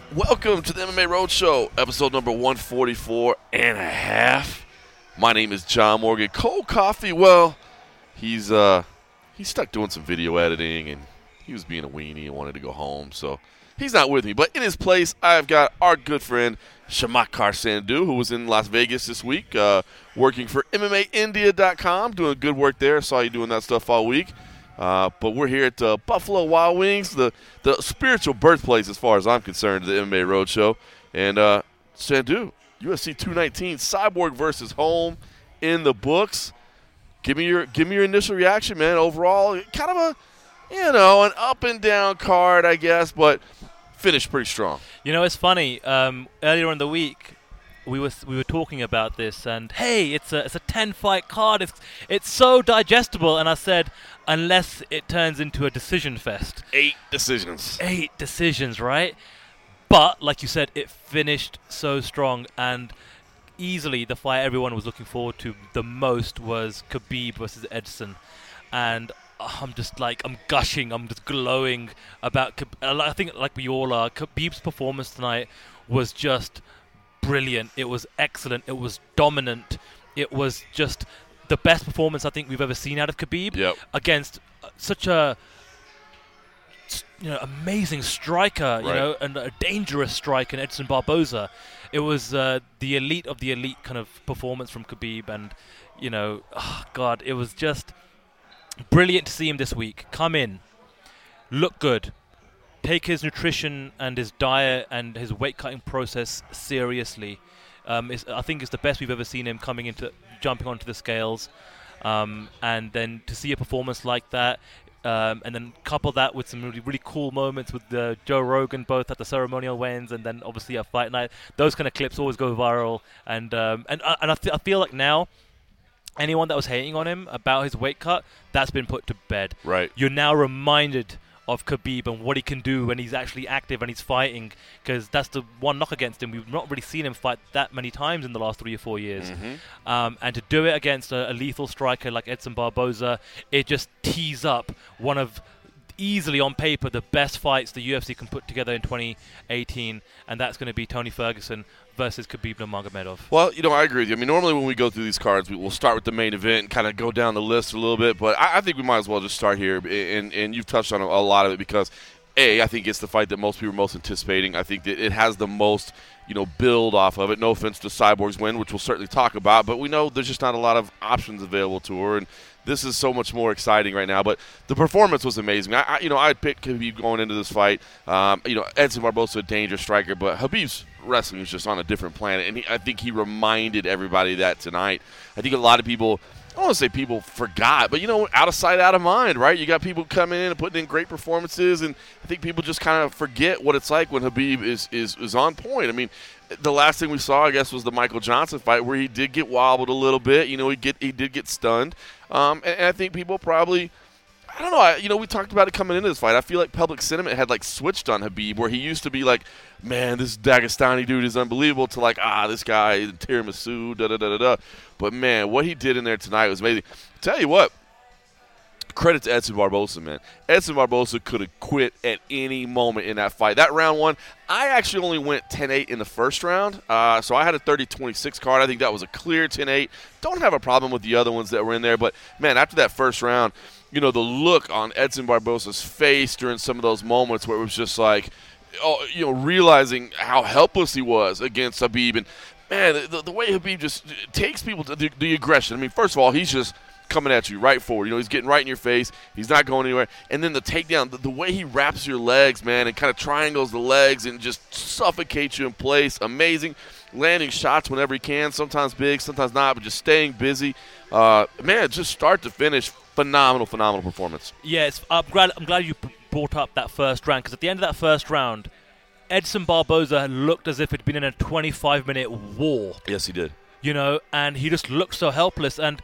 Welcome to the MMA Roadshow, episode number 144 and a half. My name is John Morgan. Cole Coffey, well, he's stuck doing some video editing, and he was being a weenie and wanted to go home, so he's not with me. But in his place, I've got our good friend Shamakar Sandhu, who was in Las Vegas this week, working for MMAindia.com, doing good work there. Saw you doing that stuff all week. But we're here at Buffalo Wild Wings, the spiritual birthplace as far as I'm concerned, the MMA Roadshow. And Sandhu, UFC 219, Cyborg versus Holm in the books. Give me your initial reaction, man. Overall, kind of an up and down card, I guess, but finished pretty strong. You know, it's funny. Earlier in the week, we were talking about this, and hey, it's a 10-fight card. It's so digestible, and I said, unless it turns into a decision fest. 8 decisions. 8 decisions, right? But like you said, it finished so strong, and easily the fight everyone was looking forward to the most was Khabib versus Edson, and I'm gushing, I'm just glowing about. I think, like we all are, Khabib's performance tonight was just brilliant. It was excellent. It was dominant. It was just the best performance I think we've ever seen out of Khabib against such a amazing striker, right, and a dangerous striker in Edson Barboza. It was the elite of the elite kind of performance from Khabib, and it was just brilliant to see him this week. Come in, look good, take his nutrition and his diet and his weight cutting process seriously. I think it's the best we've ever seen him jumping onto the scales, and then to see a performance like that, and then couple that with some really, really cool moments with Joe Rogan, both at the ceremonial weigh-ins and then obviously at fight night. Those kind of clips always go viral, and I feel like now anyone that was hating on him about his weight cut, that's been put to bed. Right. You're now reminded of Khabib and what he can do when he's actually active and he's fighting, because that's the one knock against him. We've not really seen him fight that many times in the last 3 or 4 years. Mm-hmm. And to do it against a lethal striker like Edson Barboza, it just tees up one of, easily on paper, the best fights the UFC can put together in 2018, and that's going to be Tony Ferguson versus Khabib Nurmagomedov. Well, I agree with you. I mean, normally when we go through these cards, we'll start with the main event and kind of go down the list a little bit, but I think we might as well just start here, and you've touched on a lot of it because, I think it's the fight that most people are most anticipating. I think that it has the most, build off of it. No offense to Cyborg's win, which we'll certainly talk about, but we know there's just not a lot of options available to her, and this is so much more exciting right now. But the performance was amazing. I'd pick Khabib going into this fight. Edson Barboza, a dangerous striker, but Khabib's wrestling is just on a different planet, and I think he reminded everybody that tonight. I think a lot of people, I don't want to say people forgot, but out of sight, out of mind, right? You got people coming in and putting in great performances, and I think people just kind of forget what it's like when Khabib is on point. I mean, the last thing we saw, I guess, was the Michael Johnson fight where he did get wobbled a little bit. He did get stunned, and I think people probably, I don't know. We talked about it coming into this fight. I feel like public sentiment had switched on Khabib, where he used to be like, man, this Dagestani dude is unbelievable, to this guy, tiramisu, da-da-da-da-da. But, man, what he did in there tonight was amazing. Tell you what, credit to Edson Barboza, man. Edson Barboza could have quit at any moment in that fight. That round one, I actually only went 10-8 in the first round, so I had a 30-26 card. I think that was a clear 10-8. Don't have a problem with the other ones that were in there, but, man, after that first round, the look on Edson Barboza's face during some of those moments where it was just realizing how helpless he was against Khabib. And, man, the way Khabib just takes people to the aggression. I mean, first of all, he's just coming at you right forward. He's getting right in your face. He's not going anywhere. And then the takedown, the way he wraps your legs, man, and kind of triangles the legs and just suffocates you in place. Amazing. Landing shots whenever he can, sometimes big, sometimes not, but just staying busy. Man, just start to finish, phenomenal performance. Yes, I'm glad you brought up that first round, because at the end of that first round, Edson Barboza looked as if he'd been in a 25-minute war. Yes, he did. And he just looked so helpless. And,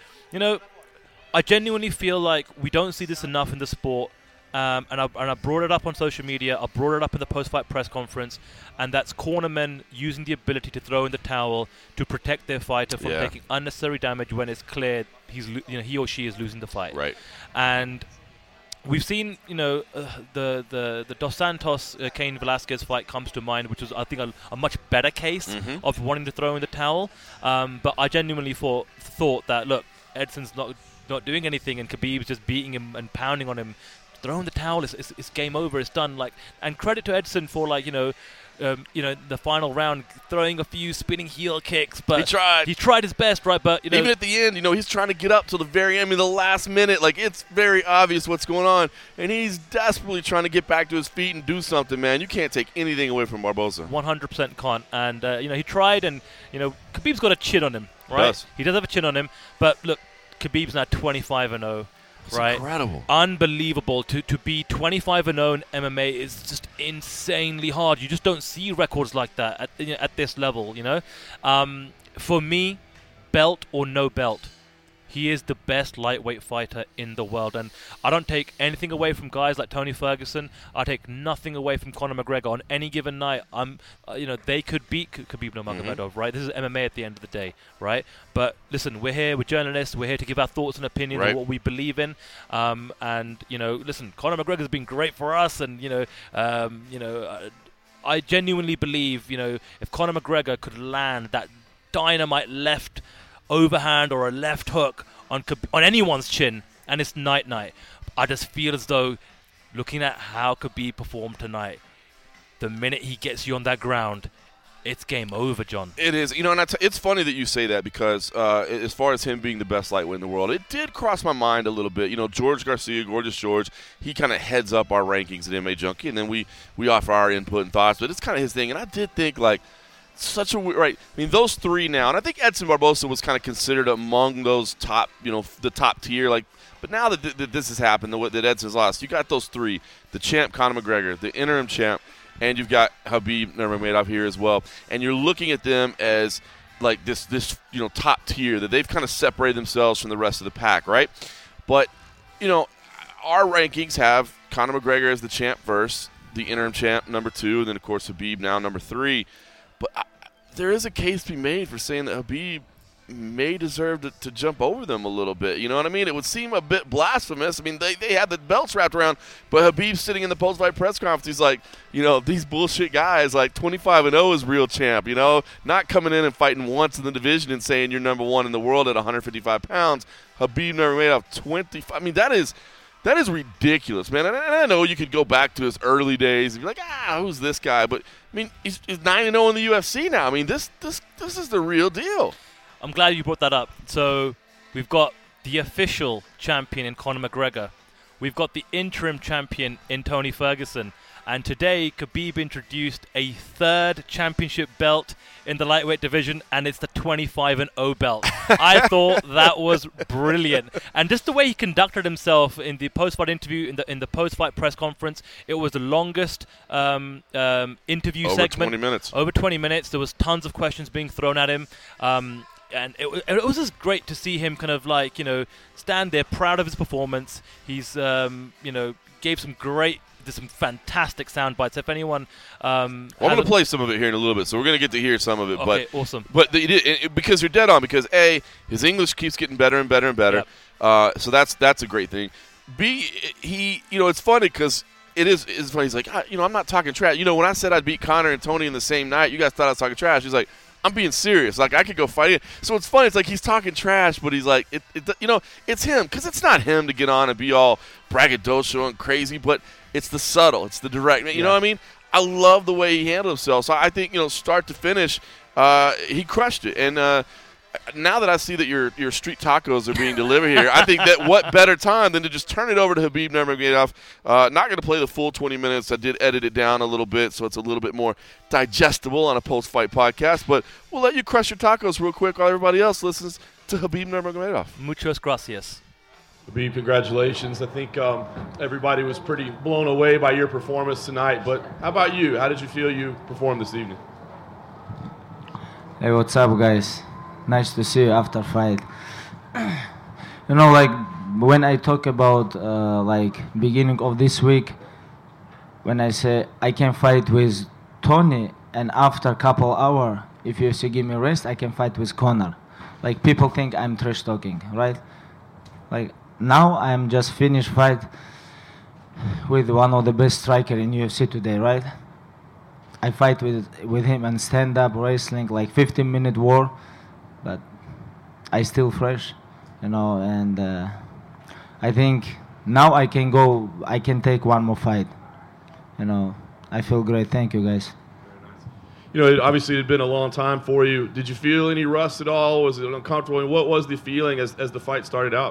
I genuinely feel like we don't see this enough in the sport. And I brought it up on social media. I brought it up in the post-fight press conference, and that's cornermen using the ability to throw in the towel to protect their fighter from taking unnecessary damage when it's clear he or she is losing the fight. Right. And we've seen, the Dos Santos Cain Velasquez fight comes to mind, which was, I think, a much better case of wanting to throw in the towel. But I genuinely thought that, look, Edson's not doing anything, and Khabib's just beating him and pounding on him. Throwing the towel is game over. It's done. And credit to Edson for the final round, throwing a few spinning heel kicks, but he tried his best, right? But even at the end, he's trying to get up till the very end, the last minute. Like, it's very obvious what's going on, and he's desperately trying to get back to his feet and do something. Man, you can't take anything away from Barboza. 100% can't. And he tried, and Khabib's got a chin on him, right? He does have a chin on him, but look, Khabib's now 25-0. It's right? Incredible. Unbelievable. To be 25-0 in MMA is just insanely hard. You just don't see records like that at this level, For me, belt or no belt, he is the best lightweight fighter in the world. And I don't take anything away from guys like Tony Ferguson. I take nothing away from Conor McGregor. On any given night, they could beat Khabib Nurmagomedov, right? This is MMA at the end of the day, right? But listen, we're here, we're journalists, we're here to give our thoughts and opinions on what we believe in. Listen, Conor McGregor's been great for us, and I genuinely believe, if Conor McGregor could land that dynamite left overhand or a left hook on anyone's chin, and it's night. I just feel as though, looking at how Khabib performed tonight, the minute he gets you on that ground, it's game over, John. It is. And it's funny that you say that, because as far as him being the best lightweight in the world, it did cross my mind a little bit. George Garcia, Gorgeous George, he kind of heads up our rankings at MMA Junkie, and then we offer our input and thoughts, but it's kind of his thing. And I did think, such a weird, right? Those three now, and I think Edson Barboza was kind of considered among those top, the top tier. But now that this has happened, that Edson's lost, you got those three: the champ Conor McGregor, the interim champ, and you've got Khabib Nurmagomedov here as well. And you're looking at them as this top tier, that they've kind of separated themselves from the rest of the pack, right? But our rankings have Conor McGregor as the champ first, the interim champ number 2, and then of course Khabib now number 3. But there is a case to be made for saying that Khabib may deserve to jump over them a little bit. You know what I mean? It would seem a bit blasphemous. They had the belts wrapped around, but Khabib's sitting in the post-fight press conference. He's like, these bullshit guys, 25-0 is real champ, not coming in and fighting once in the division and saying you're number 1 in the world at 155 pounds. Khabib Nurmagomedov 25. That is ridiculous, man. And I know you could go back to his early days and be like, who's this guy? But he's 9-0 in the UFC now. This is the real deal. I'm glad you brought that up. So we've got the official champion in Conor McGregor. We've got the interim champion in Tony Ferguson. And today, Khabib introduced a third championship belt in the lightweight division, and it's the 25-0 belt. I thought that was brilliant. And just the way he conducted himself in the post-fight interview, in the post-fight press conference, it was the longest interview segment. Over 20 minutes. Over 20 minutes. There was tons of questions being thrown at him. And it was just great to see him kind of stand there proud of his performance. He's, gave some fantastic sound bites. If anyone, I'm going to play some of it here in a little bit, so we're going to get to hear some of it. Okay, awesome. But because you're dead on, because A, his English keeps getting better and better and better. Yep. So that's a great thing. B, he, it's funny because it's funny. He's like, I'm not talking trash. When I said I'd beat Conor and Tony in the same night, you guys thought I was talking trash. He's like, I'm being serious. I could go fight it. So it's funny. It's like he's talking trash, but he's like, it's him, because it's not him to get on and be all braggadocio and crazy, but it's the subtle, it's the direct. You know what I mean? I love the way he handled himself. So I think, start to finish, he crushed it. And now that I see that your street tacos are being delivered here, I think that what better time than to just turn it over to Khabib Nurmagomedov. Not going to play the full 20 minutes. I did edit it down a little bit so it's a little bit more digestible on a post-fight podcast. But we'll let you crush your tacos real quick while everybody else listens to Khabib Nurmagomedov. Muchas gracias. Khabib, congratulations. I think everybody was pretty blown away by your performance tonight. But how about you? How did you feel you performed this evening? Hey, what's up, guys? Nice to see you after fight. When I talk about beginning of this week, when I say I can fight with Tony, and after couple hour, if UFC give me rest, I can fight with Conor. People think I'm trash talking, right? Now I'm just finished fight with one of the best striker in UFC today, right? I fight with him and stand up wrestling like 15-minute war, but I still fresh, and I think now I can take one more fight. I feel great. Thank you, guys. Obviously it had been a long time for you. Did you feel any rust at all? Was it uncomfortable? And what was the feeling as the fight started out?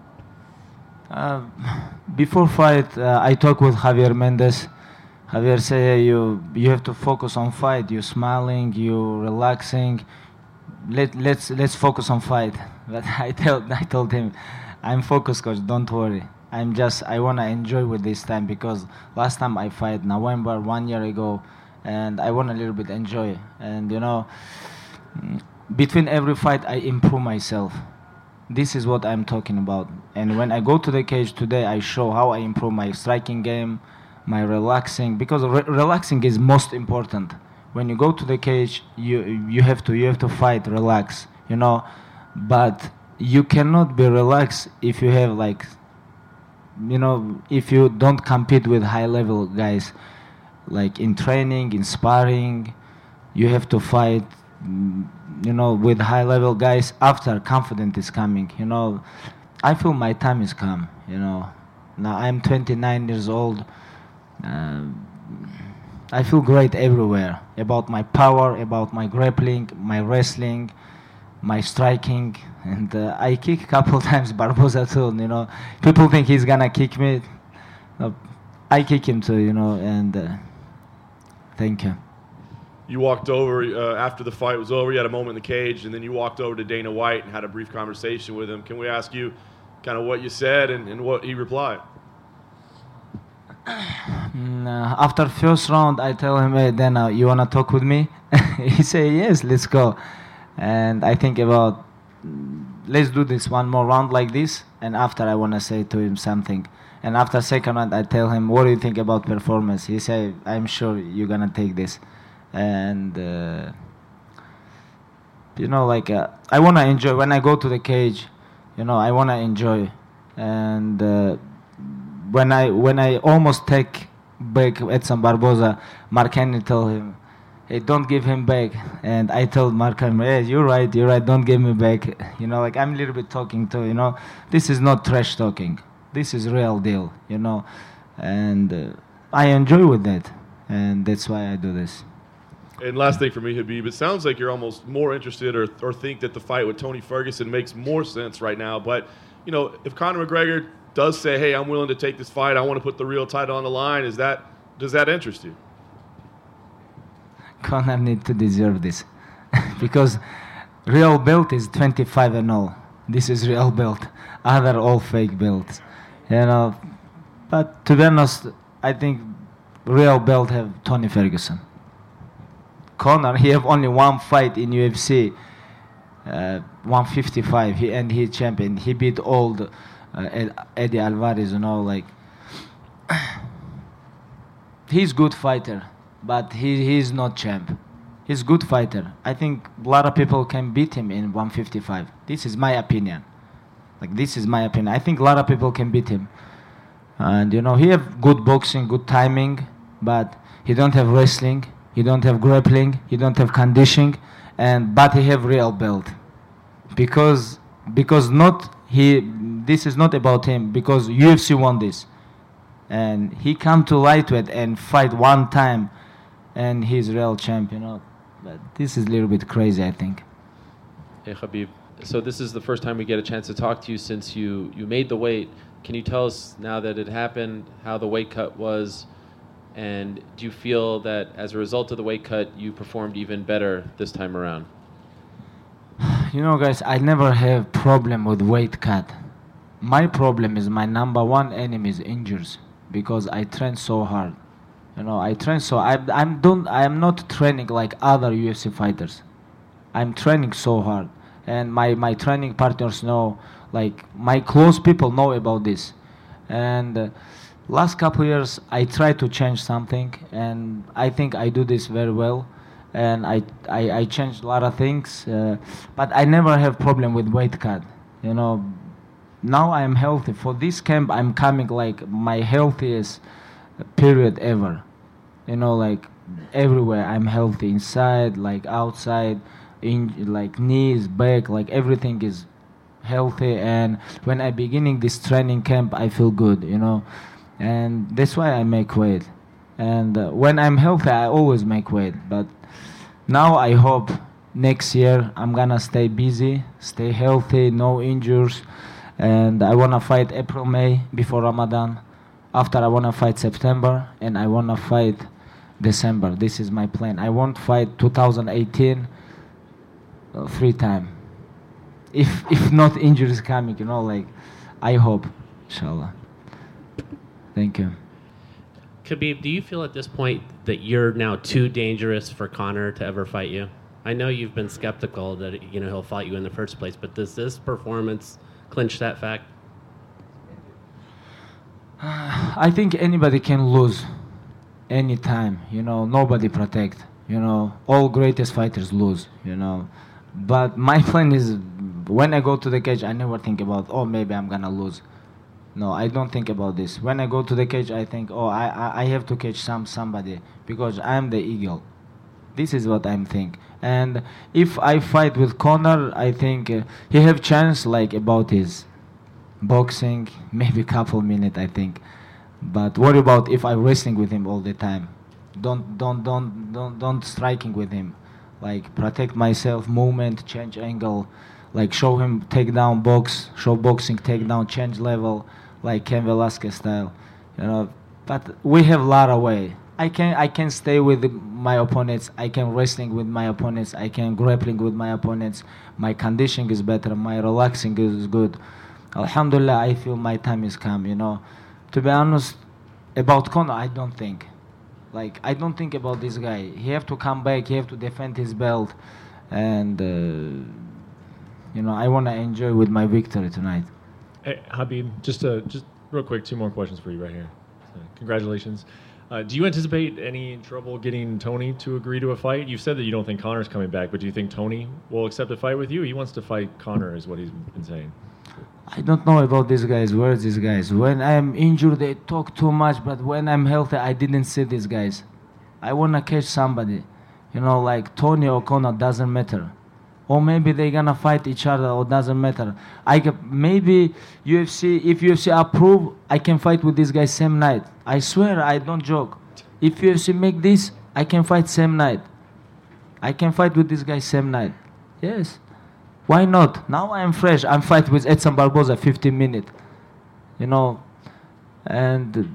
Before fight, I talked with Javier Mendez. Javier said, you have to focus on fight. You're smiling, you're relaxing. Let's focus on fight. But I told him, I'm focused, coach. Don't worry. I want to enjoy with this time, because last time I fight November 1 year ago, and I want a little bit enjoy. And between every fight, I improve myself. This is what I'm talking about. And when I go to the cage today, I show how I improve my striking game, my relaxing, because relaxing is most important. When you go to the cage, you have to fight, relax, But you cannot be relaxed if you have if you don't compete with high level guys. Like in training, in sparring, you have to fight, with high level guys after confidence is coming, I feel my time is come, Now I'm 29 years old. I feel great everywhere about my power, about my grappling, my wrestling, my striking, and I kick a couple times Barboza too, People think he's gonna kick me. I kick him too, and thank you. You walked over after the fight was over. You had a moment in the cage, and then you walked over to Dana White and had a brief conversation with him. Can we ask you kind of what you said and what he replied? After first round, I tell him, hey, Dana, you want to talk with me? He say, yes, let's go. And I think about, let's do this one more round like this, and after I want to say to him something. And after second round, I tell him, what do you think about performance? He say, I'm sure you're going to take this. And, I want to enjoy. When I go to the cage, I want to enjoy. And when I almost take back Edson Barboza, Mark Henry told him, hey, don't give him back. And I told Mark Henry, hey, you're right, don't give me back. I'm a little bit talking to, this is not trash talking. This is real deal, and I enjoy with that, and that's why I do this. And last thing for me, Khabib, it sounds like you're almost more interested or think that the fight with Tony Ferguson makes more sense right now. But, if Conor McGregor does say, hey, I'm willing to take this fight, I want to put the real title on the line, does that interest you? Conor need to deserve this because real belt is 25-0. This is real belt. Other all fake belts. But to be honest, I think real belt have Tony Ferguson. Conor, he have only one fight in UFC, 155, he champion. He beat old Eddie Alvarez, he's good fighter, but he's not champ. He's good fighter. I think a lot of people can beat him in 155. This is my opinion. I think a lot of people can beat him. And, he have good boxing, good timing, but he don't have wrestling, he don't have grappling, he don't have conditioning, but he have real belt. Because this is not about him, because UFC won this. And he come to lightweight and fight one time, and he's real champion. But this is a little bit crazy, I think. Hey, Khabib. So this is the first time we get a chance to talk to you since you made the weight. Can you tell us, now that it happened, how the weight cut was? And do you feel that as a result of the weight cut, you performed even better this time around? Guys, I never have problem with weight cut. My problem is my number one enemy is injuries, because I train so hard. I train so I'm not training like other UFC fighters. I'm training so hard. And my training partners know, my close people know about this. And last couple years, I try to change something, and I think I do this very well. And I changed a lot of things, but I never have problem with weight cut. now I am healthy. For this camp, I'm coming like my healthiest period ever. You know, like everywhere I'm healthy, inside, like outside, in like knees, back, like everything is healthy. And when I beginning this training camp, I feel good, you know, and that's why I make weight. And when I'm healthy, I always make weight. But now I hope next year I'm gonna stay busy, stay healthy, no injuries, and I wanna fight April, May before Ramadan. After I wanna fight September, and I wanna fight December. This is my plan. I won't fight 2018 3 times. If not injuries coming, you know, like I hope, inshallah. Thank you. Khabib, do you feel at this point that you're now too dangerous for Conor to ever fight you? I know you've been skeptical that he'll fight you in the first place, but does this performance clinch that fact? I think anybody can lose anytime, you know, nobody protect, you know, all greatest fighters lose, you know. But my plan is, when I go to the cage, I never think about, oh, maybe I'm gonna lose. No, I don't think about this. When I go to the cage, I think, oh, I have to catch somebody because I'm the eagle. This is what I'm think. And if I fight with Conor, I think he have chance like about his boxing, maybe couple minutes, I think. But what about if I'm wrestling with him all the time? Don't striking with him. Like protect myself, movement, change angle, like show him take down box, show boxing, take down, change level, like Ken Velasquez style, you know. But we have a lot of way. I can stay with my opponents. I can wrestling with my opponents. I can grappling with my opponents. My conditioning is better. My relaxing is good. Alhamdulillah, I feel my time is come. You know, to be honest, about Conor, I don't think. Like I don't think about this guy. He have to come back. He have to defend his belt, and you know, I wanna enjoy with my victory tonight. Hey, Khabib, just real quick, 2 more questions for you right here. Congratulations. Do you anticipate any trouble getting Tony to agree to a fight? You've said that you don't think Conor's coming back, but do you think Tony will accept a fight with you? He wants to fight Conor, is what he's been saying. I don't know about these guys. Where is these guys? When I'm injured, they talk too much, but when I'm healthy, I didn't see these guys. I want to catch somebody. You know, like Tony or Conor, doesn't matter. Or maybe they're going to fight each other, or doesn't matter. Maybe UFC, if UFC approve, I can fight with this guy same night. I swear, I don't joke. If UFC make this, I can fight same night. I can fight with this guy same night. Yes. Why not? Now I'm fresh. I'm fight with Edson Barboza 15 minutes. You know, and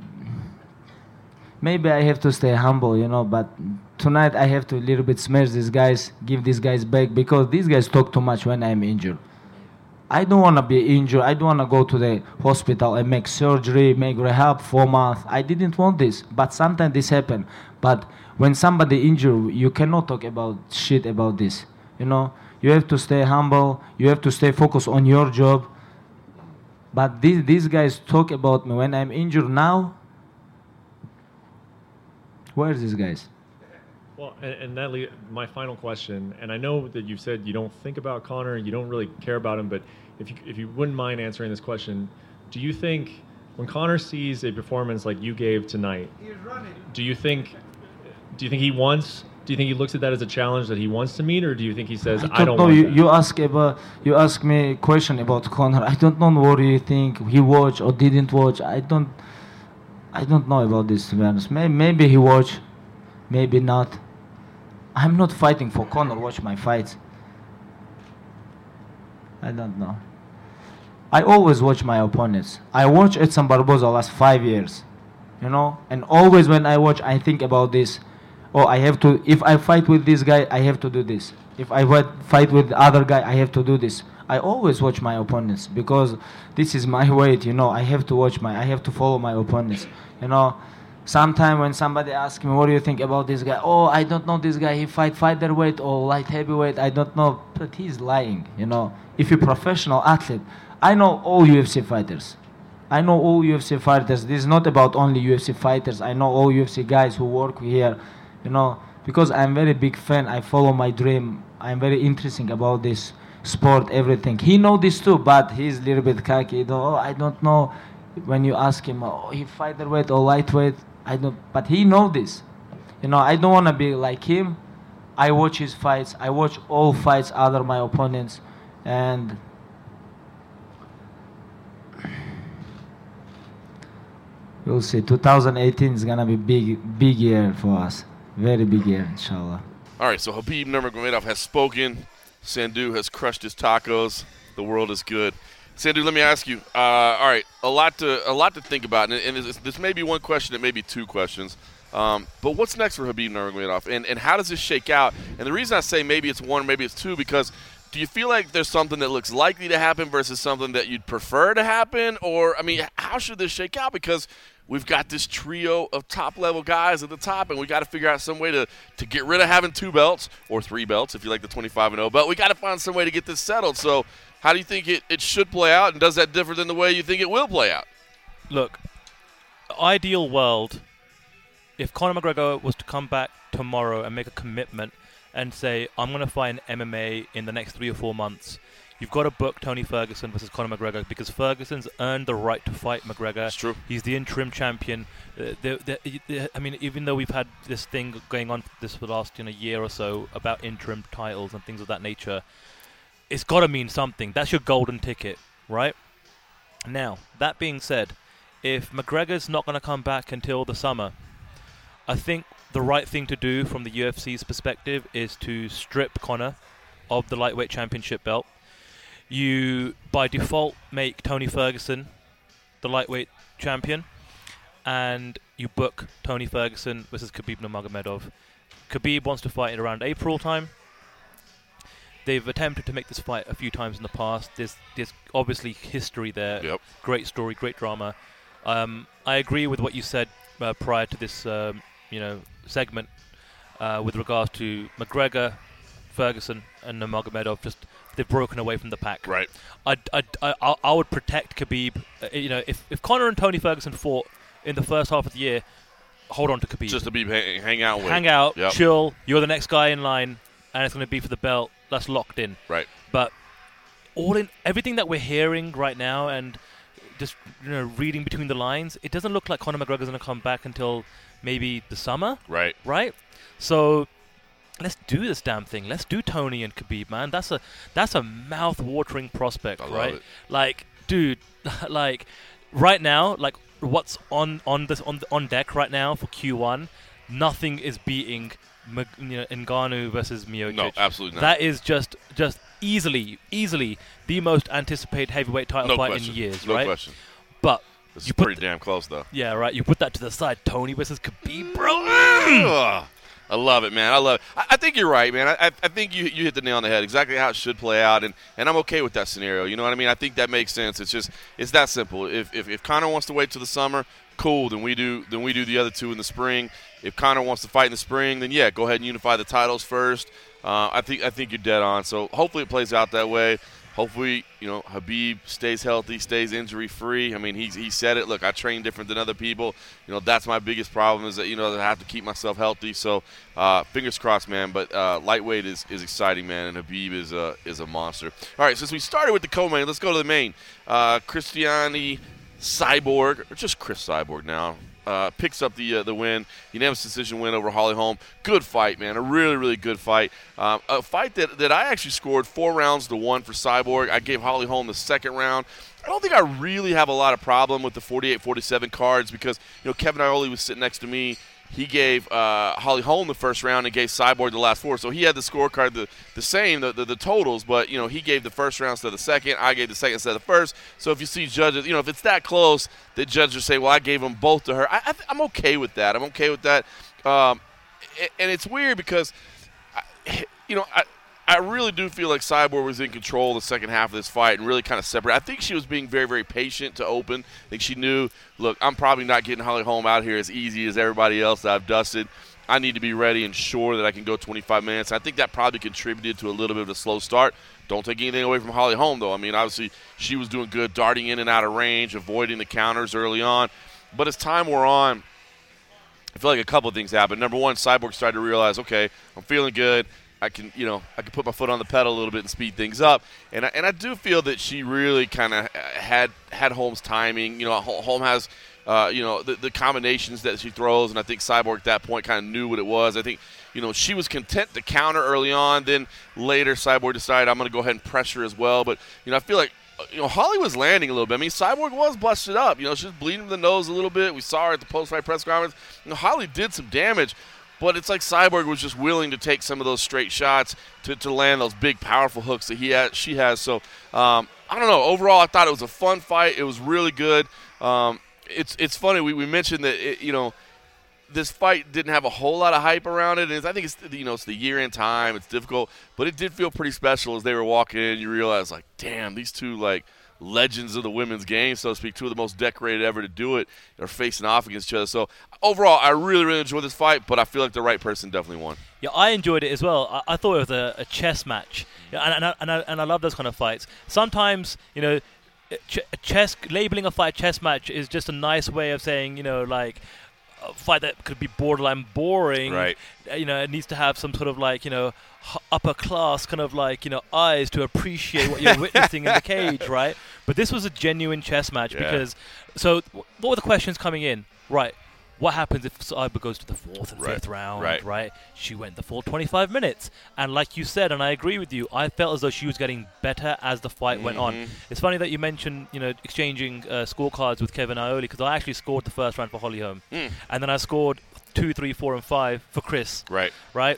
maybe I have to stay humble, you know, but tonight I have to a little bit smash these guys, give these guys back, because these guys talk too much when I'm injured. I don't want to be injured. I don't want to go to the hospital and make surgery, make rehab 4 months. I didn't want this, but sometimes this happen. But when somebody injured, you cannot talk about shit about this, you know. You have to stay humble. You have to stay focused on your job. But these guys talk about me when I'm injured now. Where are these guys? Well, and that my final question, and I know that you've said you don't think about Conor, you don't really care about him, but if you wouldn't mind answering this question, do you think when Conor sees a performance like you gave tonight, do you think he wants? Do you think he looks at that as a challenge that he wants to meet, or do you think he says, I don't want that? You ask me a question about Conor. I don't know what you think he watched or didn't watch. I don't know about this, to be honest. Maybe he watched, maybe not. I'm not fighting for Conor. Watch my fights. I don't know. I always watch my opponents. I watch Edson Barboza last 5 years, you know, and always when I watch, I think about this. Oh, I have to, if I fight with this guy, I have to do this. If I fight with the other guy, I have to do this. I always watch my opponents because this is my weight, you know. I have to follow my opponents, you know. Sometimes when somebody asks me, what do you think about this guy? Oh, I don't know this guy. He fight featherweight or light heavyweight. I don't know. But he's lying, you know. If you're a professional athlete, I know all UFC fighters. This is not about only UFC fighters. I know all UFC guys who work here. You know, because I'm very big fan, I follow my dream. I'm very interesting about this. sport, everything. He know this too, but he's a little bit cocky. I don't know. When you ask him, he featherweight or lightweight, I don't. But he know this. I don't want to be like him. I watch his fights. I watch all fights other my opponents, and we'll see. 2018 is gonna be big year for us. Very big year, inshallah. All right, so Khabib Nurmagomedov has spoken. Sandhu has crushed his tacos. The world is good. Sandhu, let me ask you. All right, a lot to think about, and this may be one question, it may be two questions. But what's next for Khabib Nurmagomedov, and how does this shake out? And the reason I say maybe it's one, maybe it's two, because do you feel like there's something that looks likely to happen versus something that you'd prefer to happen? Or, I mean, how should this shake out? Because we've got this trio of top-level guys at the top, and we got to figure out some way to get rid of having 2 belts or 3 belts if you like the 25-0 belt. We got to find some way to get this settled. So how do you think it should play out, and does that differ than the way you think it will play out? Look, ideal world, if Conor McGregor was to come back tomorrow and make a commitment and say, I'm going to fight in MMA in the next 3 or 4 months, you've got to book Tony Ferguson versus Conor McGregor, because Ferguson's earned the right to fight McGregor. That's true. He's the interim champion. I mean, even though we've had this thing going on for the last year or so about interim titles and things of that nature, it's got to mean something. That's your golden ticket, right? Now, that being said, if McGregor's not going to come back until the summer, I think the right thing to do from the UFC's perspective is to strip Conor of the lightweight championship belt. You, by default, make Tony Ferguson the lightweight champion, and you book Tony Ferguson versus Khabib Nurmagomedov. Khabib wants to fight in around April time. They've attempted to make this fight a few times in the past. There's obviously history there. Yep. Great story, great drama. I agree with what you said prior to this segment with regards to McGregor, Ferguson, and Nurmagomedov. Just they've broken away from the pack. Right. I would protect Khabib. If Conor and Tony Ferguson fought in the first half of the year, hold on to Khabib. Just to be hang out with. Hang out, Yep. chill. You're the next guy in line, and it's going to be for the belt. That's locked in. Right. But everything that we're hearing right now, and just reading between the lines, it doesn't look like Conor McGregor's going to come back until maybe the summer. Right. Right. So let's do this damn thing. Let's do Tony and Khabib, man. That's a mouth-watering prospect, I love right? it. Like, dude, like right now, like what's on deck right now for Q1, nothing is beating Ngannou versus Miocic. No, absolutely not. That is just easily the most anticipated heavyweight title fight in years, no right? No question. But This is pretty damn close, though. Yeah, right. You put that to the side. Tony versus Khabib, bro. I love it, man. I love it. I think you're right, man. I think you hit the nail on the head. Exactly how it should play out, and I'm okay with that scenario. You know what I mean? I think that makes sense. It's that simple. If Conor wants to wait till the summer, cool. Then we do the other two in the spring. If Conor wants to fight in the spring, then yeah, go ahead and unify the titles first. I think you're dead on. So hopefully it plays out that way. Hopefully, Khabib stays healthy, stays injury-free. I mean, he said it. Look, I train different than other people. That's my biggest problem is that, I have to keep myself healthy. So, fingers crossed, man. But lightweight is exciting, man, and Khabib is a monster. All right, since we started with the co-main, let's go to the main. Cristiane Cyborg, or just Chris Cyborg now, picks up the win. Unanimous decision win over Holly Holm. Good fight, man. A really, really good fight. A fight that I actually scored 4 rounds to 1 for Cyborg. I gave Holly Holm the second round. I don't think I really have a lot of problem with the 48-47 cards because, Kevin Iole was sitting next to me. He gave Holly Holm the first round and gave Cyborg the last 4. So he had the scorecard the same, the totals, but, he gave the first round instead of the second. I gave the second instead of the first. So if you see judges, if it's that close, the judges say, well, I gave them both to her. I'm okay with that. I'm okay with that. And it's weird because, I really do feel like Cyborg was in control of the second half of this fight and really kind of separate. I think she was being very, very patient to open. I think she knew, look, I'm probably not getting Holly Holm out here as easy as everybody else that I've dusted. I need to be ready and sure that I can go 25 minutes. I think that probably contributed to a little bit of a slow start. Don't take anything away from Holly Holm, though. I mean, obviously, she was doing good, darting in and out of range, avoiding the counters early on. But as time wore on, I feel like a couple of things happened. Number one, Cyborg started to realize, okay, I'm feeling good. I can put my foot on the pedal a little bit and speed things up. And I do feel that she really kind of had Holm's timing. Holm has the combinations that she throws, and I think Cyborg at that point kind of knew what it was. I think she was content to counter early on. Then later, Cyborg decided I'm going to go ahead and pressure as well. But I feel like Holly was landing a little bit. I mean, Cyborg was busted up. She was bleeding from the nose a little bit. We saw her at the post-fight press conference. Holly did some damage. But it's like Cyborg was just willing to take some of those straight shots to land those big, powerful hooks that she has. So, I don't know. Overall, I thought it was a fun fight. It was really good. It's funny. We mentioned that, this fight didn't have a whole lot of hype around it. And I think it's the year-end time. It's difficult. But it did feel pretty special as they were walking in. You realize, like, damn, these two, like, legends of the women's game, so to speak, two of the most decorated ever to do it, are facing off against each other. So overall, I really, really enjoyed this fight, but I feel like the right person definitely won. Yeah, I enjoyed it as well. I thought it was a chess match, and I love those kind of fights. Sometimes, labeling a fight chess match is just a nice way of saying, like, a fight that could be borderline boring. Right. It needs to have some sort of upper class kind of eyes to appreciate what you're witnessing in the cage, right? But this was a genuine chess match because. So, what were the questions coming in? Right. What happens if Cyborg goes to the fourth and fifth round? Right. She went the full 25 minutes, and like you said, and I agree with you, I felt as though she was getting better as the fight went on. It's funny that you mentioned, exchanging scorecards with Kevin Iole, because I actually scored the first round for Holly Holm, and then I scored 2, 3, 4, and 5 for Chris. Right.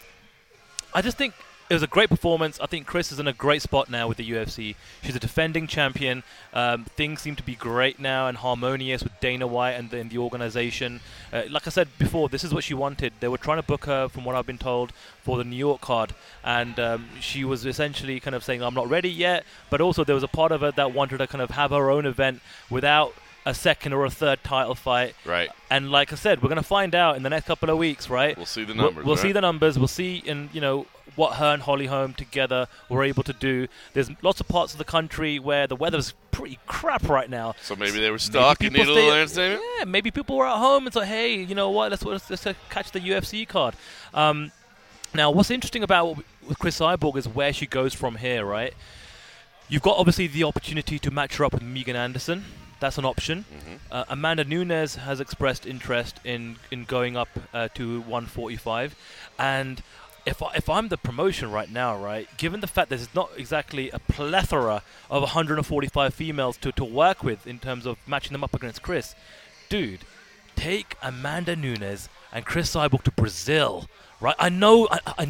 I just think it was a great performance. I think Chris is in a great spot now with the UFC. She's a defending champion. Things seem to be great now and harmonious with Dana White and the organization. Like I said before, this is what she wanted. They were trying to book her, from what I've been told, for the New York card. And she was essentially kind of saying, I'm not ready yet. But also there was a part of her that wanted to kind of have her own event without a second or a third title fight. Right. And like I said, we're going to find out in the next couple of weeks, right? We'll see the numbers. We'll see the numbers. We'll see, what her and Holly Holm together were able to do. There's lots of parts of the country where the weather's pretty crap right now. So maybe they were stuck and needed a little entertainment? Yeah, maybe people were at home and thought, hey, you know what, let's catch the UFC card. Now, what's interesting about with Chris Cyborg is where she goes from here, right? You've got, obviously, the opportunity to match her up with Megan Anderson. That's an option. Amanda Nunes has expressed interest in going up to 145. And if I'm the promotion right now, right, given the fact that there's not exactly a plethora of 145 females to work with in terms of matching them up against Chris, dude, take Amanda Nunes and Chris Cyborg to Brazil, right? I know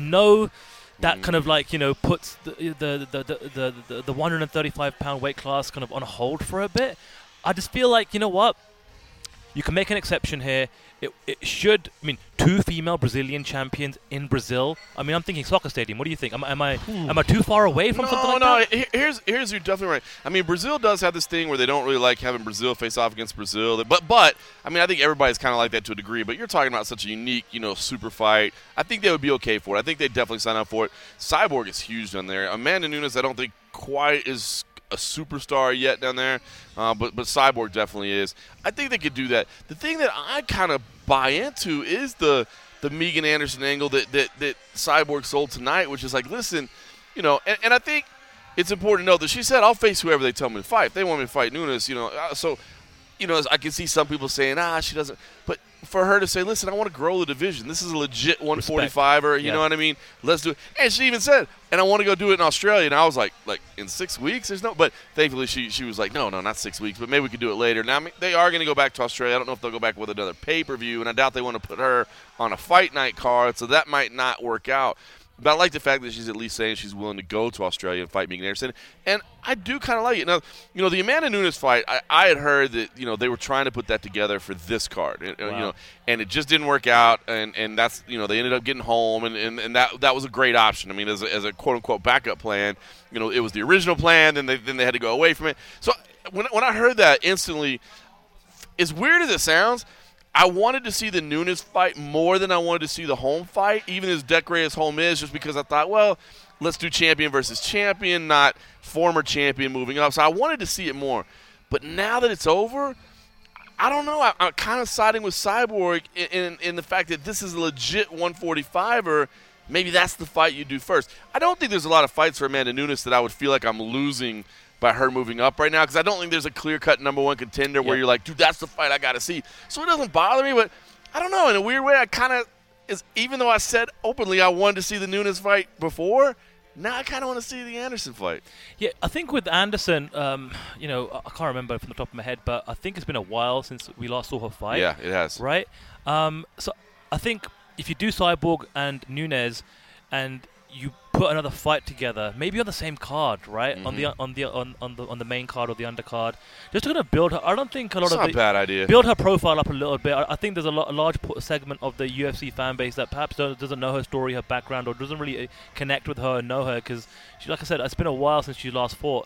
that kind of puts the 135-pound weight class kind of on hold for a bit. I just feel like, you know what? You can make an exception here. It should, 2 female Brazilian champions in Brazil. I'm thinking soccer stadium. What do you think? Am I too far away from something like that? No. Here's you're definitely right. Brazil does have this thing where they don't really like having Brazil face off against Brazil. But I think everybody's kind of like that to a degree. But you're talking about such a unique, super fight. I think they would be okay for it. I think they'd definitely sign up for it. Cyborg is huge down there. Amanda Nunes, I don't think quite is a superstar yet down there, but Cyborg definitely is. I think they could do that. The thing that I kind of buy into is the Megan Anderson angle that Cyborg sold tonight, which is like, listen, and I think it's important to know that she said, I'll face whoever they tell me to fight. If they want me to fight Nunes, so I can see some people saying, she doesn't. But for her to say, listen, I want to grow the division. This is a legit 145er. You know what I mean? Let's do it. And she even said, and I want to go do it in Australia. And I was like in 6 weeks? There's no. But thankfully she was like, no, not 6 weeks. But maybe we could do it later. Now they are going to go back to Australia. I don't know if they'll go back with another pay-per-view. And I doubt they want to put her on a fight night card. So that might not work out. But I like the fact that she's at least saying she's willing to go to Australia and fight Megan Anderson. And I do kind of like it. Now, the Amanda Nunes fight, I had heard that, they were trying to put that together for this card. Wow. And it just didn't work out. And that's, they ended up getting home. And that was a great option. As a quote-unquote backup plan, it was the original plan. Then they had to go away from it. So when I heard that instantly, as weird as it sounds, I wanted to see the Nunes fight more than I wanted to see the Holm fight, even as decorated as Holm is, just because I thought, well, let's do champion versus champion, not former champion moving up. So I wanted to see it more. But now that it's over, I don't know. I'm kind of siding with Cyborg in the fact that this is a legit 145er. maybe that's the fight you do first. I don't think there's a lot of fights for Amanda Nunes that I would feel like I'm losing by her moving up right now, because I don't think there's a clear-cut number one contender where you're like, dude, that's the fight I got to see. So it doesn't bother me, but I don't know. In a weird way, I kind of even though I said openly I wanted to see the Nunes fight before, now I kind of want to see the Anderson fight. Yeah, I think with Anderson, I can't remember from the top of my head, but I think it's been a while since we last saw her fight. Yeah, it has. Right? So I think if you do Cyborg and Nunes and you put another fight together, maybe on the same card, right? Mm-hmm. On the main card or the undercard, just to kind of build her. I don't think a lot It's of not a bad idea. Build her profile up a little bit. I think there's a large segment of the UFC fan base that perhaps doesn't know her story, her background, or doesn't really connect with her and know her because, like I said, it's been a while since she last fought.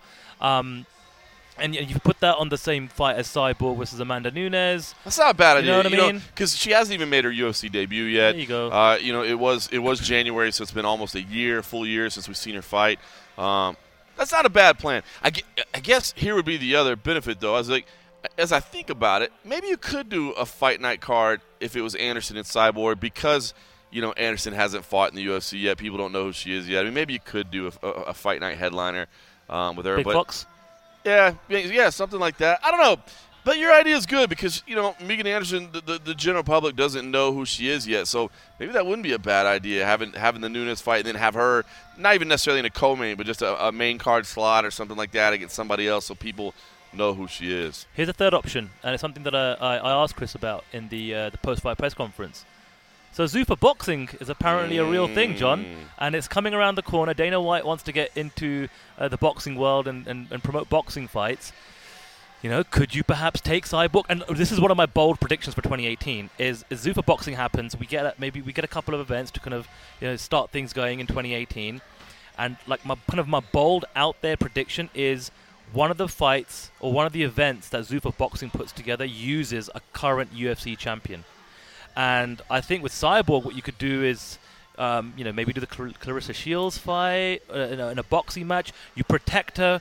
And you put that on the same fight as Cyborg versus Amanda Nunes. That's not a bad idea. You know what I mean? Because she hasn't even made her UFC debut yet. There you go. It was January, so it's been almost a full year since we've seen her fight. That's not a bad plan. I guess here would be the other benefit, though. As I think about it, maybe you could do a fight night card if it was Anderson and Cyborg because, Anderson hasn't fought in the UFC yet. People don't know who she is yet. I mean, maybe you could do a fight night headliner with her. Big Fox? Yeah, something like that. I don't know. But your idea is good because, Megan Anderson, the general public doesn't know who she is yet. So maybe that wouldn't be a bad idea, having the Nunes fight and then have her, not even necessarily in a co-main, but just a main card slot or something like that against somebody else so people know who she is. Here's a third option, and it's something that I asked Chris about in the post-fight press conference. So Zuffa boxing is apparently a real thing, John, and it's coming around the corner. Dana White wants to get into the boxing world and promote boxing fights. Could you perhaps take Cyborg? And this is one of my bold predictions for 2018. Is Zuffa boxing happens, we get a couple of events to kind of start things going in 2018, and like my bold out there prediction is one of the fights or one of the events that Zuffa boxing puts together uses a current UFC champion. And I think with Cyborg, what you could do is, maybe do the Clarissa Shields fight in a boxing match. You protect her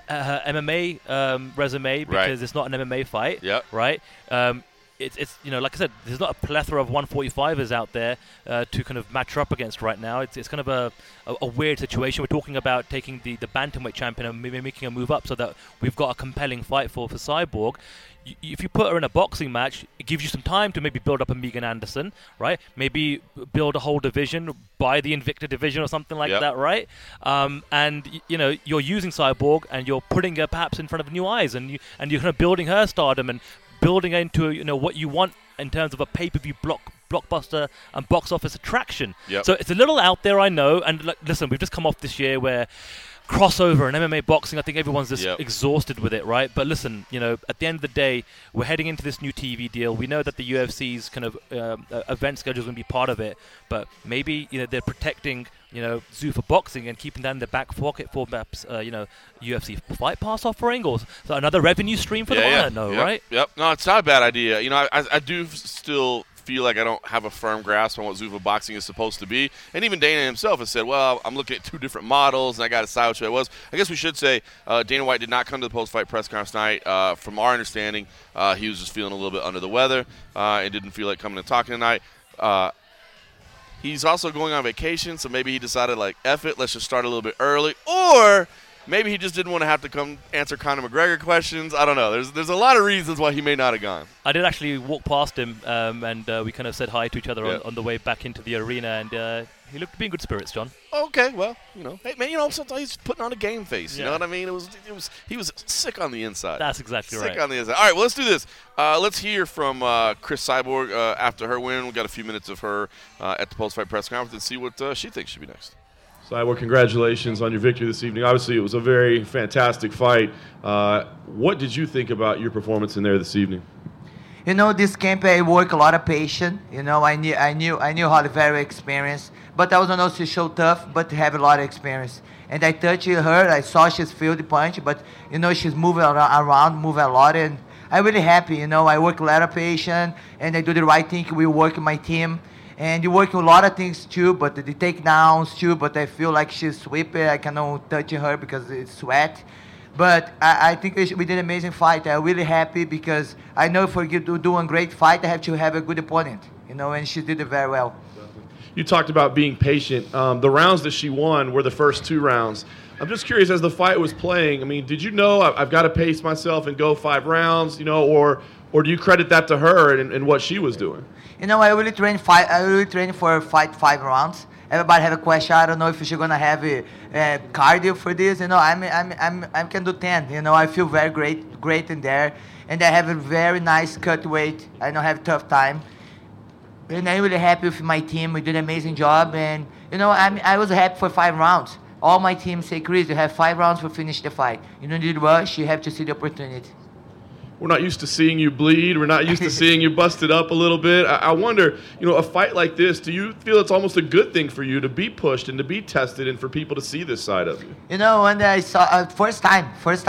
MMA resume because it's not an MMA fight, right? It's like I said, there's not a plethora of 145ers out there to kind of match her up against right now. It's kind of a weird situation. We're talking about taking the bantamweight champion and maybe making a move up so that we've got a compelling fight for Cyborg. If you put her in a boxing match, it gives you some time to maybe build up a Megan Anderson, right? Maybe build a whole division, buy the Invicta division or something like that, right? And you're using Cyborg and you're putting her perhaps in front of new eyes, and you're kind of building her stardom and building into what you want in terms of a pay-per-view blockbuster and box office attraction. So it's a little out there, I know. And listen, we've just come off this year where crossover and MMA boxing, I think everyone's just exhausted with it, right? But listen, at the end of the day, we're heading into this new TV deal. We know that the UFC's kind of event schedule is going to be part of it, but maybe they're protecting Zuffa boxing and keeping that in the back pocket for perhaps UFC Fight Pass offering or another revenue stream for them. I don't know, right? No, it's not a bad idea. I do still feel like I don't have a firm grasp on what Zuffa boxing is supposed to be. And even Dana himself has said, well, I'm looking at two different models, and I got to decide which way it was. I guess we should say Dana White did not come to the post-fight press conference tonight. From our understanding, he was just feeling a little bit under the weather and didn't feel like coming and talking tonight. He's also going on vacation, so maybe he decided, F it, let's just start a little bit early. Or maybe he just didn't want to have to come answer Conor McGregor questions. I don't know. There's a lot of reasons why he may not have gone. I did actually walk past him, and we kind of said hi to each other on the way back into the arena, and he looked to be in good spirits, John. Okay, well, hey man, sometimes he's putting on a game face. You know what I mean? He was sick on the inside. That's exactly right. Sick on the inside. All right, well, let's do this. Let's hear from Cris Cyborg after her win. We got a few minutes of her at the post-fight press conference and see what she thinks should be next. Cyborg, congratulations on your victory this evening. Obviously, it was a very fantastic fight. What did you think about your performance in there this evening? This camp I work a lot of patience. I knew Holly very experienced, but I was not also so tough, but have a lot of experience. And I touched her. I saw she's feel the punch, but she's moving around, moving a lot, and I'm really happy. I work a lot of patience, and I do the right thing. We work my team. And you work a lot of things too, but the takedowns too, but I feel like she's sweeping. I cannot touch her because it's sweat. But I think we did an amazing fight. I'm really happy because I know if we do a great fight, I have to have a good opponent, and she did it very well. you talked about being patient. The rounds that she won were the first 2 rounds. I'm just curious, as the fight was playing, I mean, did you know I've got to pace myself and go 5 rounds, or do you credit that to her and what she was doing? I really train for 5 rounds. Everybody have a question. I don't know if she's gonna have a cardio for this. I can do 10. I feel very great in there, and I have a very nice cut weight. I don't have tough time, and I'm really happy with my team. We did an amazing job, and I was happy for 5 rounds. All my team say, Chris, you have 5 rounds to finish the fight. You don't need to rush. You have to see the opportunity. We're not used to seeing you bleed. We're not used to seeing you busted up a little bit. I wonder, a fight like this, do you feel it's almost a good thing for you to be pushed and to be tested and for people to see this side of you? When I saw first time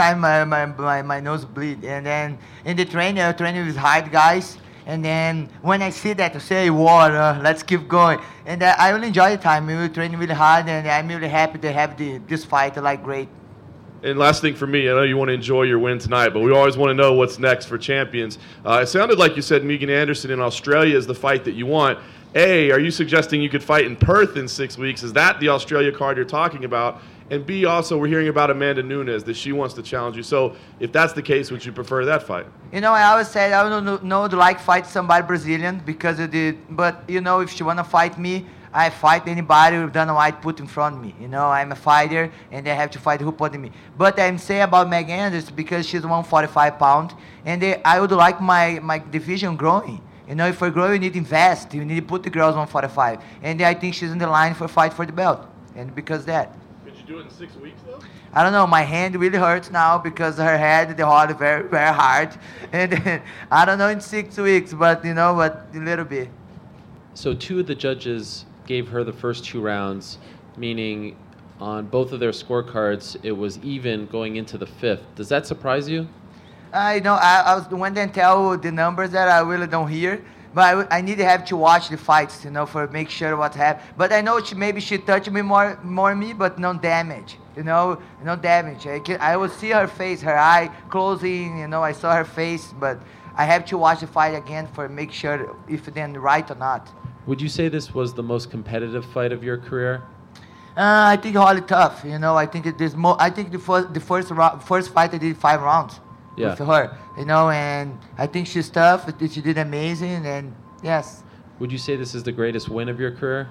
my nose bleed, and then in the training with hard guys, and then when I see that, I say, water, let's keep going. And I really enjoy the time. We were training really hard, and I'm really happy to have this fight. Great. And last thing for me, I know you want to enjoy your win tonight, but we always want to know what's next for champions. It sounded like you said Megan Anderson in Australia is the fight that you want. A, are you suggesting you could fight in Perth in 6 weeks? Is that the Australia card you're talking about? And B, also, we're hearing about Amanda Nunes, that she wants to challenge you. So if that's the case, would you prefer that fight? I always said I don't know to fight somebody Brazilian because of the. But if she wanna fight me, I fight anybody with Dana White put in front of me. I'm a fighter, and I have to fight who put me. But I'm saying about Megan Anderson because she's 145 pounds, and I would like my division growing. If we're growing, you need to invest. You need to put the girls 145, and I think she's in the line for fight for the belt. And because of that. Could you do it in 6 weeks though? I don't know. My hand really hurts now because her head, they hold very, very hard, and I don't know in 6 weeks, but a little bit. So 2 of the judges gave her the first 2 rounds, meaning on both of their scorecards it was even going into the 5th. Does that surprise you? I was when they tell the numbers that I really don't hear, but I need to have to watch the fights, for make sure what happened. But I know maybe she touched me more me, but no damage, no damage. I will see her face, her eye closing, I saw her face, but I have to watch the fight again for make sure if then right or not. Would you say this was the most competitive fight of your career? I think Holly tough. I think I think the first fight I did 5 rounds with her. And I think she's tough. She did amazing. And yes. Would you say this is the greatest win of your career?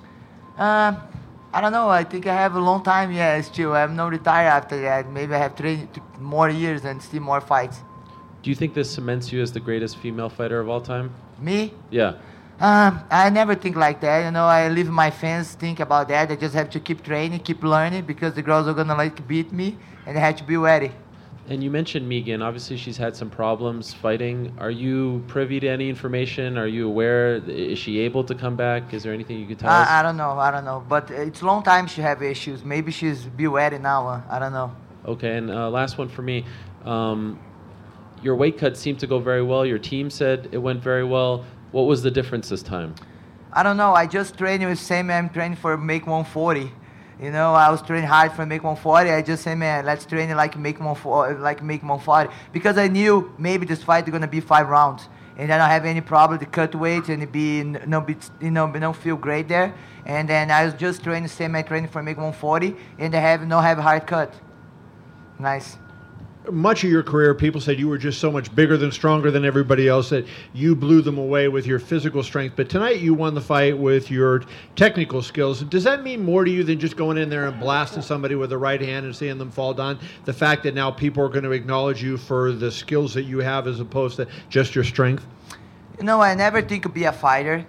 I don't know. I think I have a long time. Yeah, still. I'm not retired after that. Maybe I have 3 more years and still more fights. Do you think this cements you as the greatest female fighter of all time? Me? Yeah. I never think like that. I leave my fans think about that. I just have to keep training, keep learning, because the girls are gonna beat me, and I have to be ready. And you mentioned Megan. Obviously, she's had some problems fighting. Are you privy to any information? Are you aware? Is she able to come back? Is there anything you could tell us? I don't know. But it's a long time she have issues. Maybe she's be ready now. I don't know. Okay, and last one for me. Your weight cut seemed to go very well. Your team said it went very well. What was the difference this time? I don't know. I just trained with same man training for make 140. I was training hard for make 140. I just say, man, let's train like make 140, because I knew maybe this fight is gonna be 5 rounds, and I don't have any problem to cut weight and don't feel great there. And then I was just training same man training for make 140, and I have hard cut. Nice. Much of your career, people said you were just so much bigger than, stronger than everybody else, that you blew them away with your physical strength. But tonight you won the fight with your technical skills. Does that mean more to you than just going in there and blasting somebody with the right hand and seeing them fall down? The fact that now people are going to acknowledge you for the skills that you have as opposed to just your strength? I never think to be a fighter.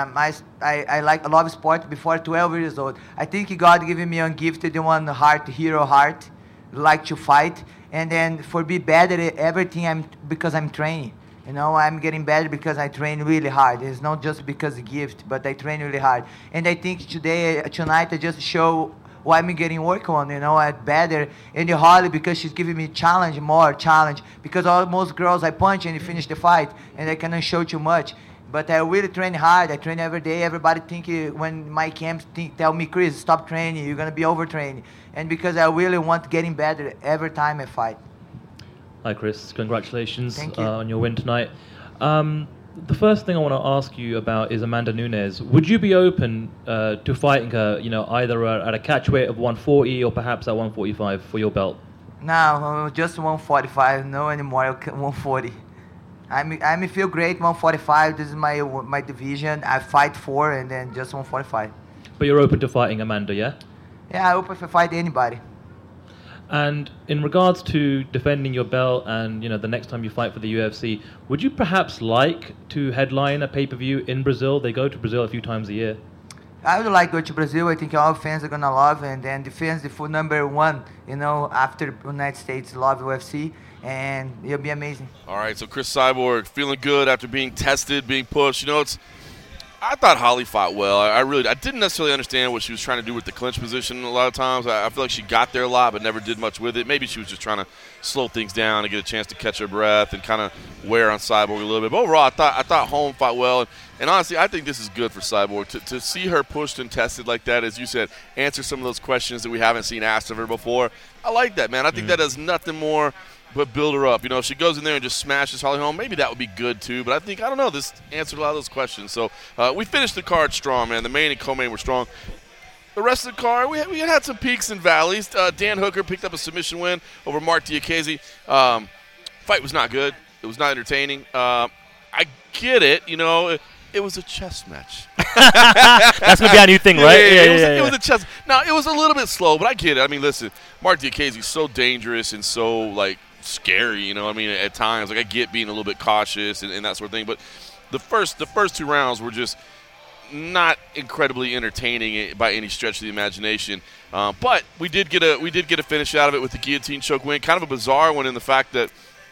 I love sport before 12 years old. I think God gave me a gift, the one hero heart, like to fight. And then for be better at everything, because I'm training. I'm getting better because I train really hard. It's not just because of gift, but I train really hard. And I think tonight, I just show what I'm getting work on. I'm better. And the Holly, because she's giving me more challenge. Because most girls I punch and finish the fight, and I cannot show too much. But I really train hard. I train every day. Everybody when my camps tell me, Chris, stop training. You're going to be overtraining. And because I really want getting better every time I fight. Hi, Chris. Congratulations Thank you. On your win tonight. the first thing I want to ask you about is Amanda Nunes. Would you be open to fighting her, either at a catch weight of 140 or perhaps at 145 for your belt? No, just 145. No anymore. 140. I feel great. 145. This is my division. I fight for, and then just 145. But you're open to fighting Amanda, yeah? Yeah, I'm open to fight anybody. And in regards to defending your belt and, the next time you fight for the UFC, would you perhaps like to headline a pay-per-view in Brazil? They go to Brazil a few times a year. I would like to go to Brazil. I think all fans are going to love, and then the fans, the full number one, after United States love UFC, and it'll be amazing. All right, so Chris Cyborg feeling good after being tested, being pushed. I thought Holly fought well. I didn't necessarily understand what she was trying to do with the clinch position a lot of times. I feel like she got there a lot but never did much with it. Maybe she was just trying to slow things down and get a chance to catch her breath and kind of wear on Cyborg a little bit. But overall, I thought Holm fought well. And honestly, I think this is good for Cyborg. To see her pushed and tested like that, as you said, answer some of those questions that we haven't seen asked of her before. I like that, man. I think that does nothing more but build her up. If she goes in there and just smashes Holly Holm, maybe that would be good too. But I don't know, this answered a lot of those questions. So we finished the card strong, man. The main and co-main were strong. The rest of the card, we had some peaks and valleys. Dan Hooker picked up a submission win over Mark Diakiese. Fight was not good. It was not entertaining. I get it, it was a chess match. That's going to be our new thing, right? It was a chess. Now, it was a little bit slow, but I get it. I mean, listen, Mark Diakiese is so dangerous and so, scary, at times. I get being a little bit cautious and that sort of thing. But the first two rounds were just not incredibly entertaining by any stretch of the imagination. But we did get a finish out of it with the guillotine choke win. Kind of a bizarre one in the fact that,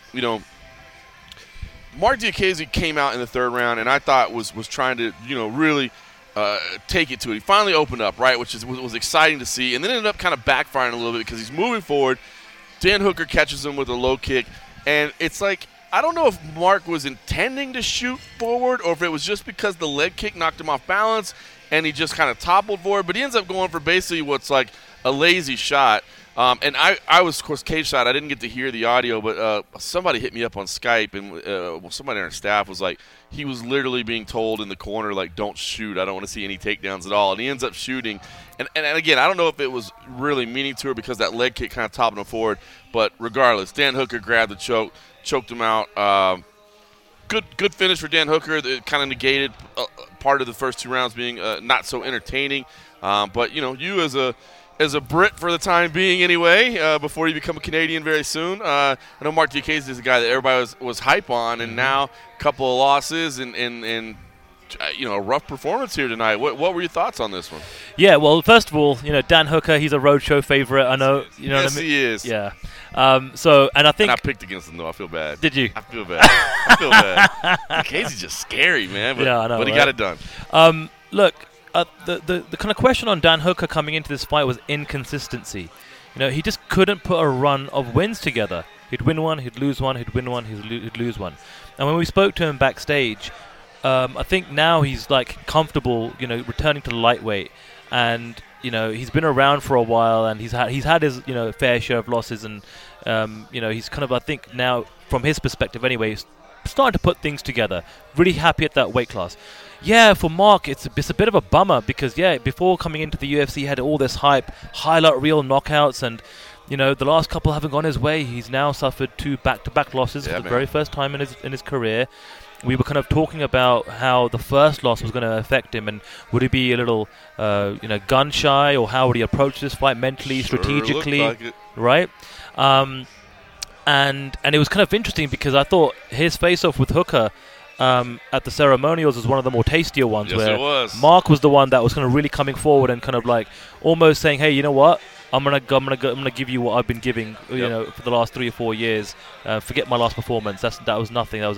Mark Diakiese came out in the third round and I thought was trying to, really take it to it. He finally opened up, right, which was exciting to see, and then ended up kind of backfiring a little bit because he's moving forward. Dan Hooker catches him with a low kick, and it's like, I don't know if Mark was intending to shoot forward or if it was just because the leg kick knocked him off balance and he just kind of toppled forward, but he ends up going for basically what's like a lazy shot. And I was, of course, cage side. I didn't get to hear the audio, but somebody hit me up on Skype, and somebody on our staff was like, he was literally being told in the corner, don't shoot. I don't want to see any takedowns at all. And he ends up shooting. And again, I don't know if it was really meaning to her because that leg kick kind of toppled him forward. But regardless, Dan Hooker grabbed the choke, choked him out. Good finish for Dan Hooker. It kind of negated part of the first two rounds being not so entertaining. But, you as a Brit for the time being anyway, before you become a Canadian very soon. I know Mark Diakiese is a guy that everybody was hype on, and now a couple of losses and a rough performance here tonight. What were your thoughts on this one? Yeah, well, first of all, Dan Hooker, he's a roadshow favorite. I know, yes, what I mean? He is. Yeah. And I think I picked against him though. I feel bad. Did you? I feel bad. Diakiese's just scary, man. But, yeah, I know. But he got it done. Look. The kind of question on Dan Hooker coming into this fight was inconsistency. He just couldn't put a run of wins together. He'd win one, he'd lose one, he'd win one, he'd lose one. And when we spoke to him backstage, I think now he's comfortable, returning to the lightweight, and he's been around for a while, and he's had his fair share of losses, and he's kind of, I think now from his perspective anyway, he's starting to put things together. Really happy at that weight class. Yeah, for Mark, it's a bit of a bummer because, before coming into the UFC, he had all this hype, highlight reel knockouts, and, the last couple haven't gone his way. He's now suffered 2 back-to-back losses for the very first time in his career. We were kind of talking about how the first loss was going to affect him, and would he be a little, gun-shy, or how would he approach this fight mentally, strategically, looked like it. Right? And it was kind of interesting because I thought his face-off with Hooker at the ceremonials was one of the more tastier ones. Yes, where it was. Mark was the one that was kind of really coming forward and kind of almost saying, "Hey, you know what? I'm gonna give you what I've been giving, for the last 3 or 4 years. Forget my last performance. That was nothing. That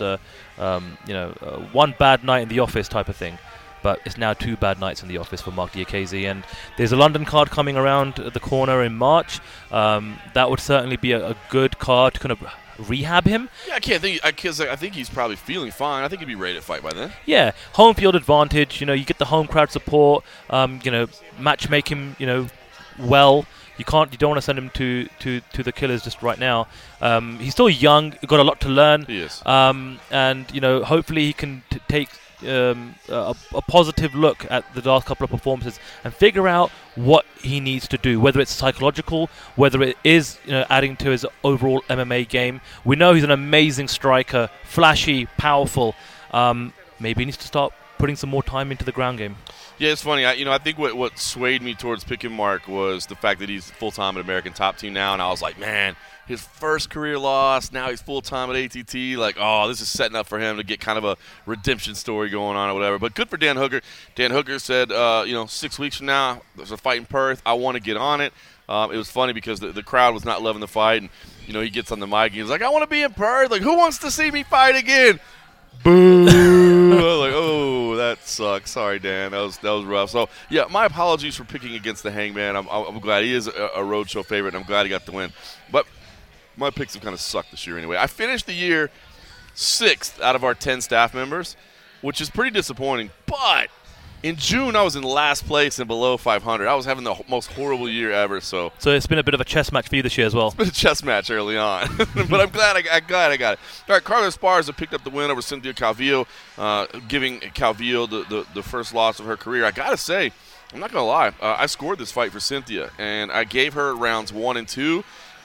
was one bad night in the office type of thing." But it's now 2 bad nights in the office for Mark Diakiese, and there's a London card coming around at the corner in March. That would certainly be a good card to kind of rehab him. Yeah, I think he's probably feeling fine. I think he'd be ready to fight by then. Yeah, home field advantage. You get the home crowd support. Matchmaking. Well. You don't want to send him to the killers just right now. He's still young, got a lot to learn. He is. And hopefully he can take a positive look at the last couple of performances and figure out what he needs to do, whether it's psychological, whether it is adding to his overall MMA game. We know he's an amazing striker, flashy, powerful. Maybe he needs to start putting some more time into the ground game. Yeah, it's funny. I think what swayed me towards picking Mark was the fact that he's full-time at American Top Team now, and I was like, man, his first career loss, now he's full-time at ATT. Like, oh, this is setting up for him to get kind of a redemption story going on or whatever. But good for Dan Hooker. Dan Hooker said, 6 weeks from now, there's a fight in Perth. I want to get on it. It was funny because the crowd was not loving the fight, and, he gets on the mic, and he's like, I want to be in Perth. Like, who wants to see me fight again? Boo! I was like, oh, that sucks. Sorry, Dan. That was rough. So, yeah, my apologies for picking against the Hangman. I'm glad he is a roadshow favorite, and I'm glad he got the win. But my picks have kind of sucked this year anyway. I finished the year 6th out of our 10 staff members, which is pretty disappointing. But in June, I was in last place and below 500. I was having the most horrible year ever. So it's been a bit of a chess match for you this year as well. It's been a chess match early on. But I'm glad I got it. All right, Carla Esparza picked up the win over Cynthia Calvillo, giving Calvillo the first loss of her career. I got to say, I'm not going to lie, I scored this fight for Cynthia, and I gave her rounds 1 and 2.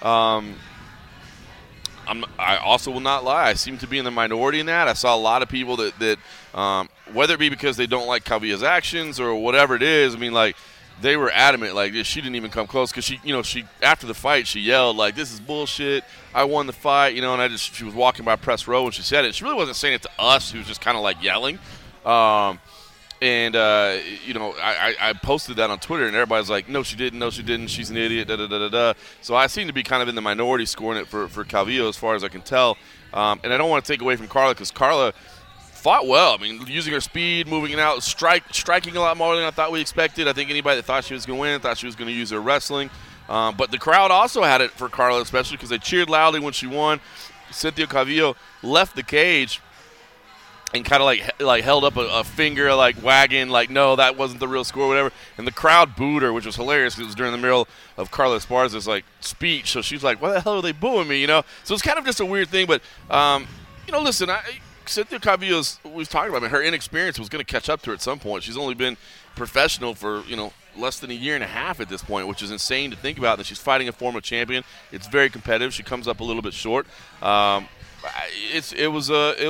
I also will not lie. I seem to be in the minority in that. I saw a lot of people that whether it be because they don't like Calvillo's actions or whatever it is, they were adamant. Like, she didn't even come close because she after the fight, she yelled, like, this is bullshit. I won the fight, and she was walking by press row when she said it. She really wasn't saying it to us. She was just kind of like yelling. I posted that on Twitter, and everybody's like, no, she didn't, she's an idiot, da-da-da-da-da. So I seem to be kind of in the minority scoring it for Calvillo as far as I can tell. And I don't want to take away from Carla because Carla fought well. Using her speed, moving it out, striking a lot more than I thought we expected. I think anybody that thought she was going to win thought she was going to use her wrestling. But the crowd also had it for Carla, especially because they cheered loudly when she won. Cynthia Calvillo left the cage and kind of like held up a finger, like wagging, like, no, that wasn't the real score, whatever. And the crowd booed her, which was hilarious because it was during the middle of Carla Esparza's speech. So she's like, why the hell are they booing me, So it's kind of just a weird thing. But, listen, Cynthia Calvillo's, we've talked about, her inexperience was going to catch up to her at some point. She's only been professional for, less than a year and a half at this point, which is insane to think about. That she's fighting a former champion. It's very competitive. She comes up a little bit short. It was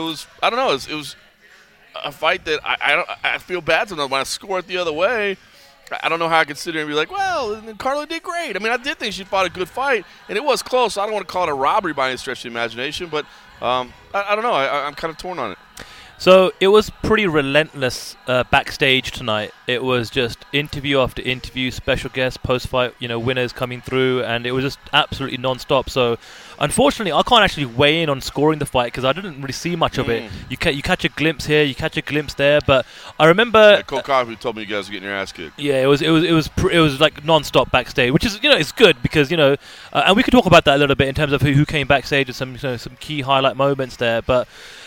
a fight that I feel bad sometimes when I score it the other way. I don't know how I can sit here and be like, well, Carla did great. I did think she fought a good fight, and it was close. I don't want to call it a robbery by any stretch of the imagination, but I don't know. I'm kind of torn on it. So it was pretty relentless backstage tonight. It was just interview after interview, special guests, post-fight, winners coming through, and it was just absolutely non-stop. So unfortunately, I can't actually weigh in on scoring the fight because I didn't really see much of it. You catch a glimpse here, you catch a glimpse there, but I remember Cole Coffey told me you guys were getting your ass kicked. Yeah, it was like non-stop backstage, which is it's good because and we could talk about that a little bit in terms of who came backstage and some key highlight moments there, but.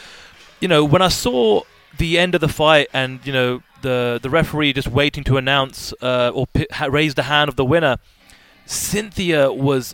When I saw the end of the fight and, the referee just waiting to announce or raise the hand of the winner, Cynthia was,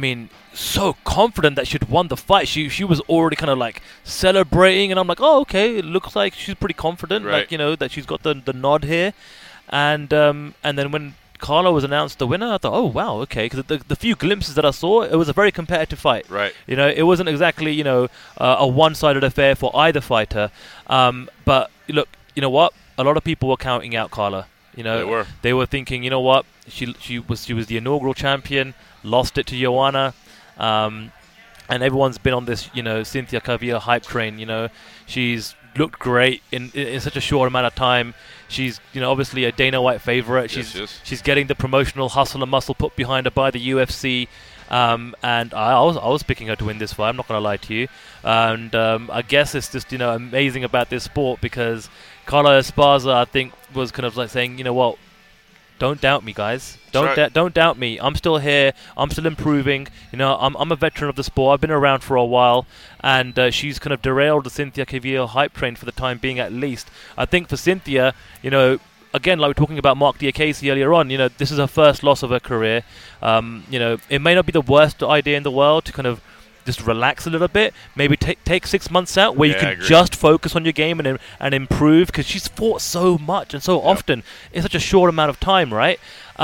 so confident that she'd won the fight. She was already kind of celebrating, and I'm like, oh, okay, it looks like she's pretty confident, right. That she's got the nod here. And then when Carla was announced the winner, I thought, oh, wow, okay. Because the few glimpses that I saw, it was a very competitive fight. Right. It wasn't exactly, a one-sided affair for either fighter. But, look, you know what? A lot of people were counting out Carla. They were thinking, you know what? She was the inaugural champion, lost it to Joanna. And everyone's been on this, Cynthia Calvillo hype train. She's looked great in such a short amount of time. She's, obviously a Dana White favorite. She's getting the promotional hustle and muscle put behind her by the UFC. And I was picking her to win this fight. I'm not going to lie to you. And I guess it's just, amazing about this sport because Carla Esparza, I think, was kind of saying, what? Don't doubt me, guys. Don't doubt me. I'm still here. I'm still improving. I'm a veteran of the sport. I've been around for a while, and she's kind of derailed the Cynthia Calvillo hype train for the time being, at least. I think for Cynthia, a again, like we're talking about Mark Diakese earlier on, this is her first loss of her career. It may not be the worst idea in the world to kind of just relax a little bit. Maybe take 6 months out where you can just focus on your game and improve, because she's fought so much and so often in such a short amount of time, right?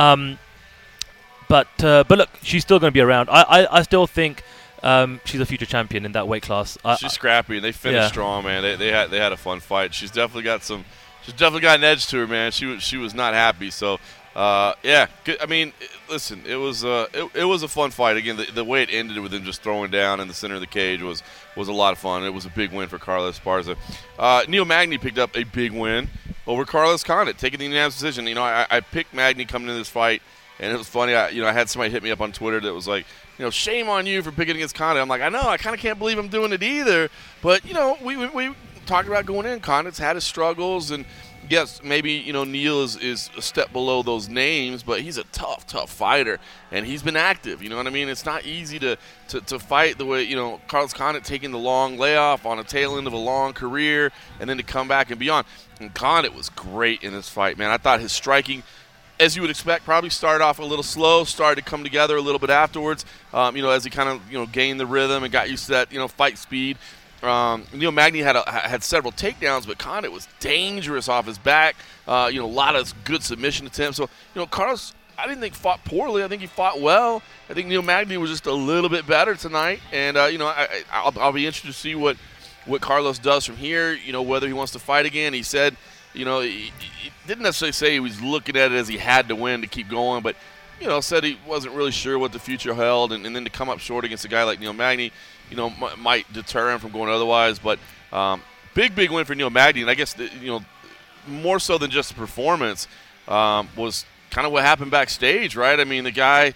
But look, she's still going to be around. I still think she's a future champion in that weight class. She's scrappy, and they finished strong, man. They had a fun fight. She's definitely got an edge to her, man. She was not happy. So good. I mean, listen, it was a fun fight. Again, the way it ended with him just throwing down in the center of the cage was a lot of fun. It was a big win for Carla Esparza. Neil Magny picked up a big win over Carlos Condit, taking the unanimous decision. I picked Magny coming into this fight, and it was funny. I had somebody hit me up on Twitter that was like, shame on you for picking against Condit. I'm like, I know, I kind of can't believe I'm doing it either. But we talked about going in. Condit's had his struggles, and yes, maybe Neil is a step below those names, but he's a tough fighter, and he's been active. You know what I mean? It's not easy to fight the way Carlos Condit taking the long layoff on a tail end of a long career, and then to come back and beyond. And Condit was great in this fight, man. I thought his striking, as you would expect, probably started off a little slow, started to come together a little bit afterwards. As he kind of gained the rhythm and got used to that fight speed. Neil Magny had several takedowns, but Condit was dangerous off his back. A lot of good submission attempts. So Carlos, I didn't think fought poorly. I think he fought well. I think Neil Magny was just a little bit better tonight, and I'll be interested to see what Carlos does from here. Whether he wants to fight again. He said, he didn't necessarily say he was looking at it as he had to win to keep going, but said he wasn't really sure what the future held, and then to come up short against a guy like Neil Magny, might deter him from going otherwise. But big win for Neil Magny, and I guess more so than just the performance was kind of what happened backstage, right? I mean, the guy.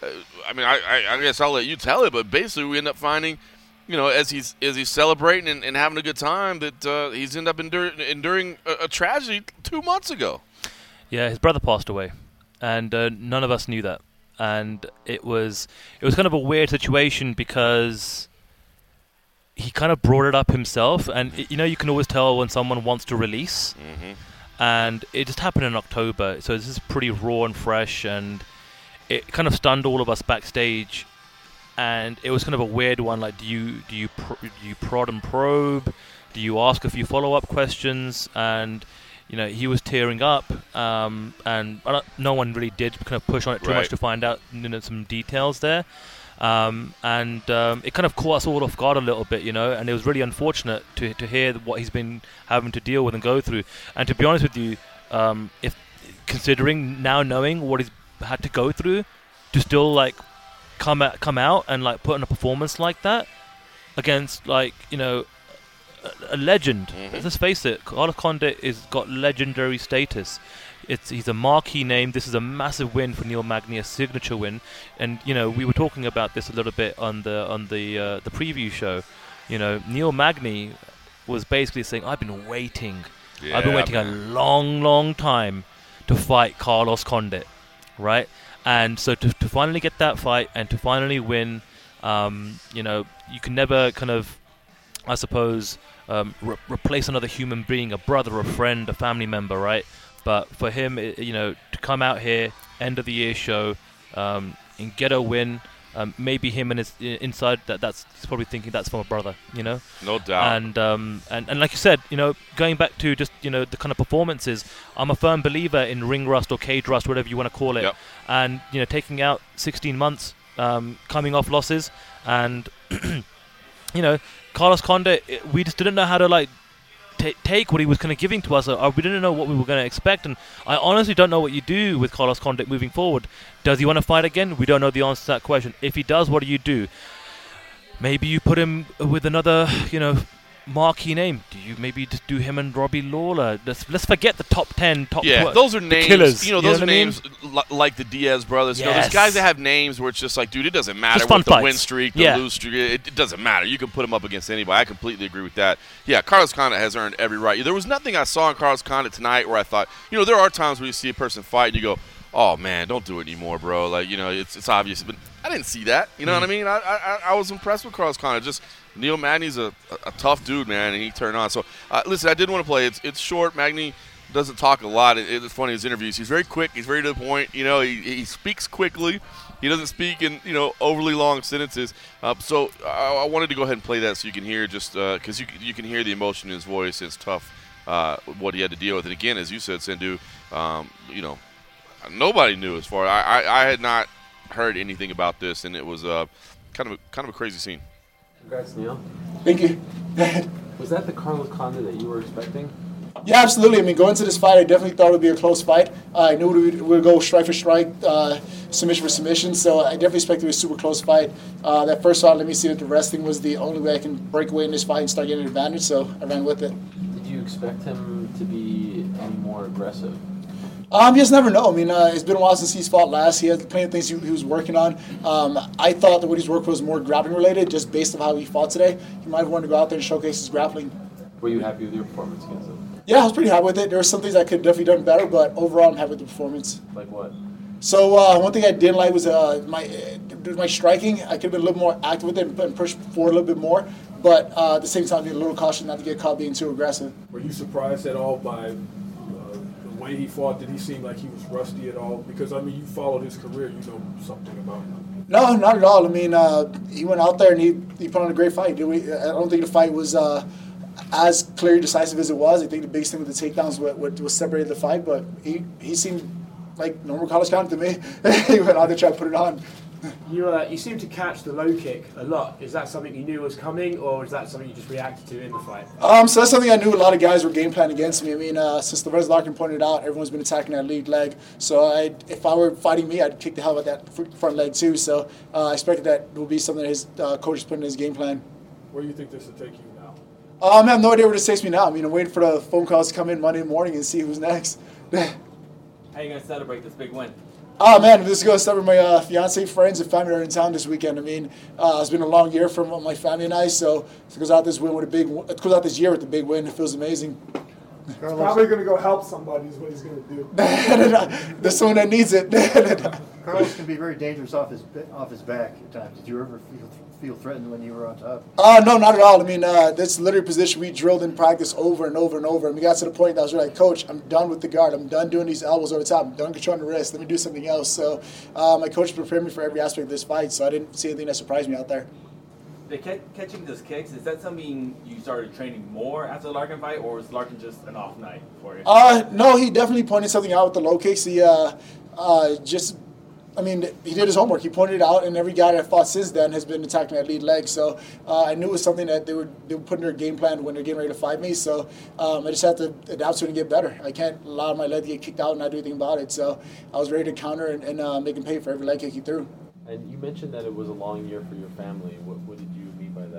I guess I'll let you tell it, but basically we end up finding, as he's celebrating and having a good time, that he's ended up enduring a tragedy 2 months ago. Yeah, his brother passed away, and none of us knew that. And it was kind of a weird situation because he kind of brought it up himself, and you can always tell when someone wants to release. Mm-hmm. And it just happened in October, so this is pretty raw and fresh, and it kind of stunned all of us backstage. And it was kind of a weird one. Like, do you prod and probe? Do you ask a few follow-up questions? And he was tearing up, and no one really did kind of push on it too much to find out some details there. It kind of caught us all off guard a little bit, and it was really unfortunate to hear what he's been having to deal with and go through. And to be honest with you, if considering now knowing what he's had to go through, to still come out and put on a performance like that against a legend. Mm-hmm. Let's face it, Carlos Condit is got legendary status. He's a marquee name. This is a massive win for Neil Magny, a signature win. And we were talking about this a little bit on the preview show. Neil Magny was basically saying, I've been waiting. I've been waiting a long time to fight Carlos Condit, right? And so to finally get that fight and to finally win, you can never kind of, I suppose, replace another human being, a brother, a friend, a family member, right? But for him, to come out here, end of the year show, and get a win, maybe him and his inside that's he's probably thinking that's from a brother, No doubt. And like you said, going back to just the kind of performances, I'm a firm believer in ring rust or cage rust, whatever you want to call it. Yep. And taking out 16 months, coming off losses, and Carlos Condit, we just didn't know how to take what he was kind of giving to us. We didn't know what we were going to expect, and I honestly don't know what you do with Carlos Condit moving forward. Does he want to fight again? We don't know the answer to that question. If he does, what do you do? Maybe you put him with another, marquee name. Do you maybe just do him and Robbie Lawler? Let's forget the top 10, top 12. Those are names. Killers. Those are names like the Diaz brothers. Yes. There's guys that have names where it's just like, dude, it doesn't matter just what the fights. win streak, the lose streak. It doesn't matter. You can put him up against anybody. I completely agree with that. Yeah, Carlos Condit has earned every right. There was nothing I saw in Carlos Condit tonight where I thought, there are times where you see a person fight and you go, oh man, don't do it anymore, bro. It's obvious, but I didn't see that. You know what I mean? I was impressed with Carlos Condit. Just Neil Magny's a tough dude, man, and he turned on. So listen, I did want to play. It's short. Magny doesn't talk a lot. It's funny, his interviews. He's very quick. He's very to the point. You know, he speaks quickly. He doesn't speak in, overly long sentences. So I wanted to go ahead and play that so you can hear just because you can hear the emotion in his voice. It's tough what he had to deal with. And again, as you said, Sindhu, nobody knew as far. I had not heard anything about this, and it was kind of a crazy scene. Congrats, Neil. Thank you. Was that the Carlos Condit that you were expecting? Yeah, absolutely. I mean, going into this fight, I definitely thought it would be a close fight. I knew we would go strike for strike, submission for submission, so I definitely expected it to be a super close fight. That first round, let me see that the wrestling was the only way I can break away in this fight and start getting an advantage, so I ran with it. Did you expect him to be any more aggressive? You just never know. I mean, it's been a while since he's fought last. He had plenty of things he was working on. I thought that what he's worked was more grappling related, just based on how he fought today. He might have wanted to go out there and showcase his grappling. Were you happy with your performance against him? Yeah, I was pretty happy with it. There were some things I could have definitely done better, but overall, I'm happy with the performance. Like what? So one thing I didn't like was my striking. I could have been a little more active with it and pushed forward a little bit more, but at the same time, being a little cautious not to get caught being too aggressive. Were you surprised at all by the way he fought? Did he seem like he was rusty at all? Because, I mean, you followed his career. You know something about him. No, not at all. I mean, he went out there and he put on a great fight. I don't think the fight was as clear and decisive as it was. I think the biggest thing with the takedowns was separated the fight, but he seemed like normal Carlos Condit to me. He went out there trying to put it on. You seem to catch the low kick a lot. Is that something you knew was coming, or is that something you just reacted to in the fight? So that's something I knew a lot of guys were game planning against me. I mean, since Lorenz Larkin pointed out, everyone's been attacking that lead leg. So if I were fighting me, I'd kick the hell out of that front leg too. So I expected that would be something that his coaches put in his game plan. Where do you think this will take you now? I have no idea where this takes me now. I mean, I'm waiting for the phone calls to come in Monday morning and see who's next. How are you going to celebrate this big win? Oh, man, I'm just going to celebrate my fiance, friends, and family are in town this weekend. I mean, it's been a long year for my family and I, so it goes out this year with a big win. It feels amazing. He's probably going to go help somebody is what he's going to do. There's someone that needs it. Carlos can be very dangerous off his back at times. Did you ever feel threatened when you were on top? No, not at all. I mean, that's literally a position we drilled in practice over and over and over. And we got to the point that I was like, Coach, I'm done with the guard. I'm done doing these elbows over the top. I'm done controlling the wrist. Let me do something else. So my coach prepared me for every aspect of this fight, so I didn't see anything that surprised me out there. Catching those kicks, is that something you started training more after the Larkin fight, or was Larkin just an off night for you? No, he definitely pointed something out with the low kicks. He he did his homework. He pointed it out, and every guy that fought since then has been attacking that lead leg. So I knew it was something that they would put in their game plan when they're getting ready to fight me. So I just have to adapt to it and get better. I can't allow my leg to get kicked out and not do anything about it. So I was ready to counter and make him pay for every leg kick he threw. And you mentioned that it was a long year for your family. What did you mean by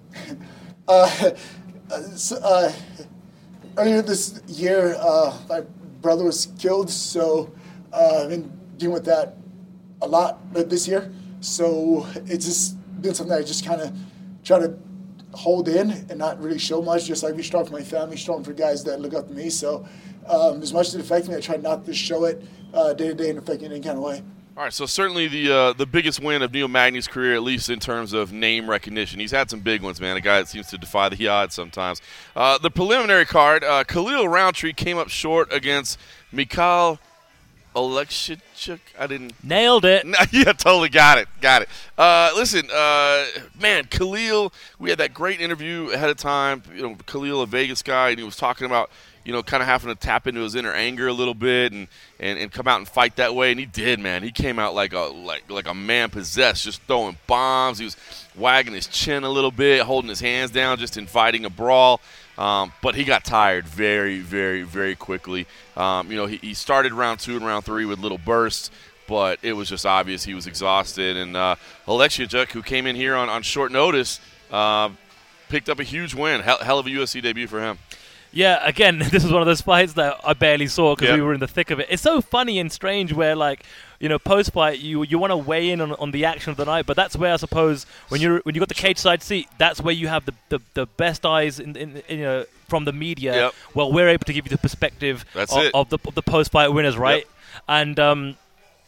that? Earlier this year, my brother was killed, so I've been dealing with that a lot this year. So it's just been something I just kind of try to hold in and not really show much, just like be strong for my family, strong for guys that look up to me. So as much as it affects me, I try not to show it day to day and affect me in any kind of way. All right, so certainly the biggest win of Neil Magny's career, at least in terms of name recognition. He's had some big ones, man, a guy that seems to defy the odds sometimes. The preliminary card, Khalil Rountree came up short against Mikhail Oleksiejczuk. Nailed it. Yeah, totally got it. Listen, man, Khalil, we had that great interview ahead of time. Khalil, a Vegas guy, and he was talking about, kind of having to tap into his inner anger a little bit and come out and fight that way. And he did, man. He came out like a man possessed, just throwing bombs. He was wagging his chin a little bit, holding his hands down, just inviting a brawl. But he got tired very, very, very quickly. He started round 2 and round 3 with little bursts, but it was just obvious he was exhausted. And Oleksiejczuk, who came in here on short notice, picked up a huge win. Hell of a UFC debut for him. Yeah, again, this is one of those fights that I barely saw because we were in the thick of it. It's so funny and strange where, post-fight, you want to weigh in on the action of the night, but that's where I suppose when you got the cage side seat, that's where you have the best eyes from the media. Yep. Well, we're able to give you the perspective of the post-fight winners, right? Yep. And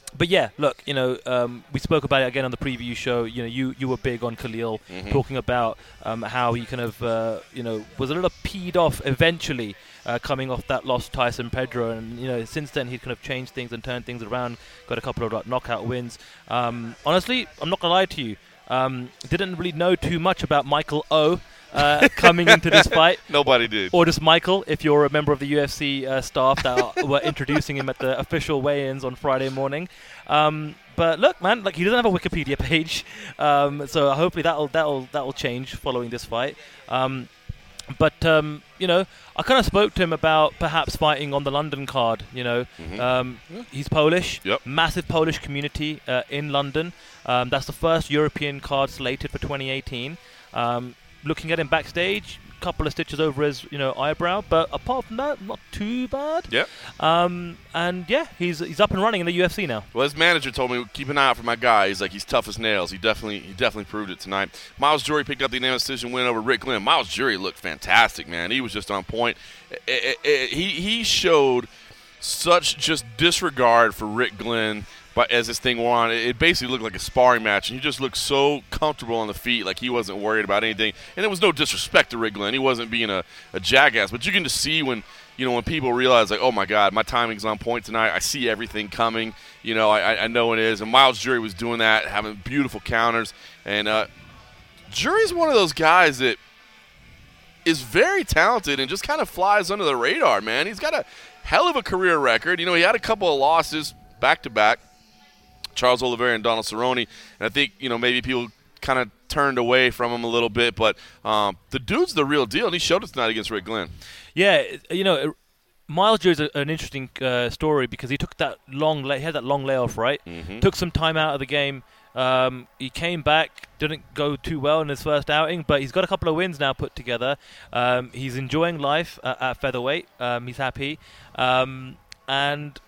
But yeah, look, we spoke about it again on the preview show. You were big on Khalil, talking about how he kind of, was a little peed off eventually coming off that loss to Tyson Pedro. And, since then he's kind of changed things and turned things around, got a couple of knockout wins. Honestly, I'm not going to lie to you. Didn't really know too much about Michael O. Coming into this fight. Nobody did. Or just Michael, if you're a member of the UFC staff that were introducing him at the official weigh-ins on Friday morning. But look, man, he doesn't have a Wikipedia page, so hopefully that'll change following this fight. But I kind of spoke to him about perhaps fighting on the London card. He's Polish. Yep. Massive Polish community in London. That's the first European card slated for 2018. Looking at him backstage, a couple of stitches over his eyebrow, but apart from that, not too bad. Yep. And yeah, he's up and running in the UFC now. Well, his manager told me, keep an eye out for my guy. He's tough as nails. He definitely proved it tonight. Miles Jury picked up the unanimous decision win over Rick Glenn. Miles Jury looked fantastic, man. He was just on point. He showed such just disregard for Rick Glenn. But as this thing went on, it basically looked like a sparring match, and he just looked so comfortable on the feet, like he wasn't worried about anything. And there was no disrespect to Rick Glenn; he wasn't being a jackass. But you can just see when people realize, like, oh my God, my timing's on point tonight. I see everything coming. I know it is. And Miles Jury was doing that, having beautiful counters. And Jury's one of those guys that is very talented and just kind of flies under the radar, man. He's got a hell of a career record. He had a couple of losses back to back. Charles Oliveira and Donald Cerrone, and I think maybe people kind of turned away from him a little bit, but the dude's the real deal, and he showed it tonight against Rick Glenn. Yeah, Miles Jury's an interesting story because he took that he had that long layoff, right? Mm-hmm. Took some time out of the game. He came back, didn't go too well in his first outing, but he's got a couple of wins now put together. He's enjoying life at featherweight. He's happy, and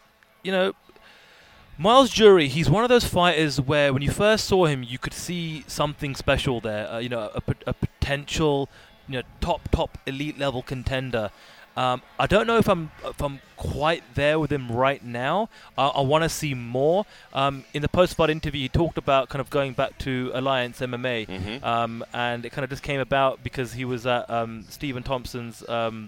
Miles Jury, he's one of those fighters where when you first saw him, you could see something special there. A potential, top elite level contender. I don't know if I'm quite there with him right now. I want to see more. In the post-fight interview, he talked about kind of going back to Alliance MMA, and it kind of just came about because he was at Stephen Thompson's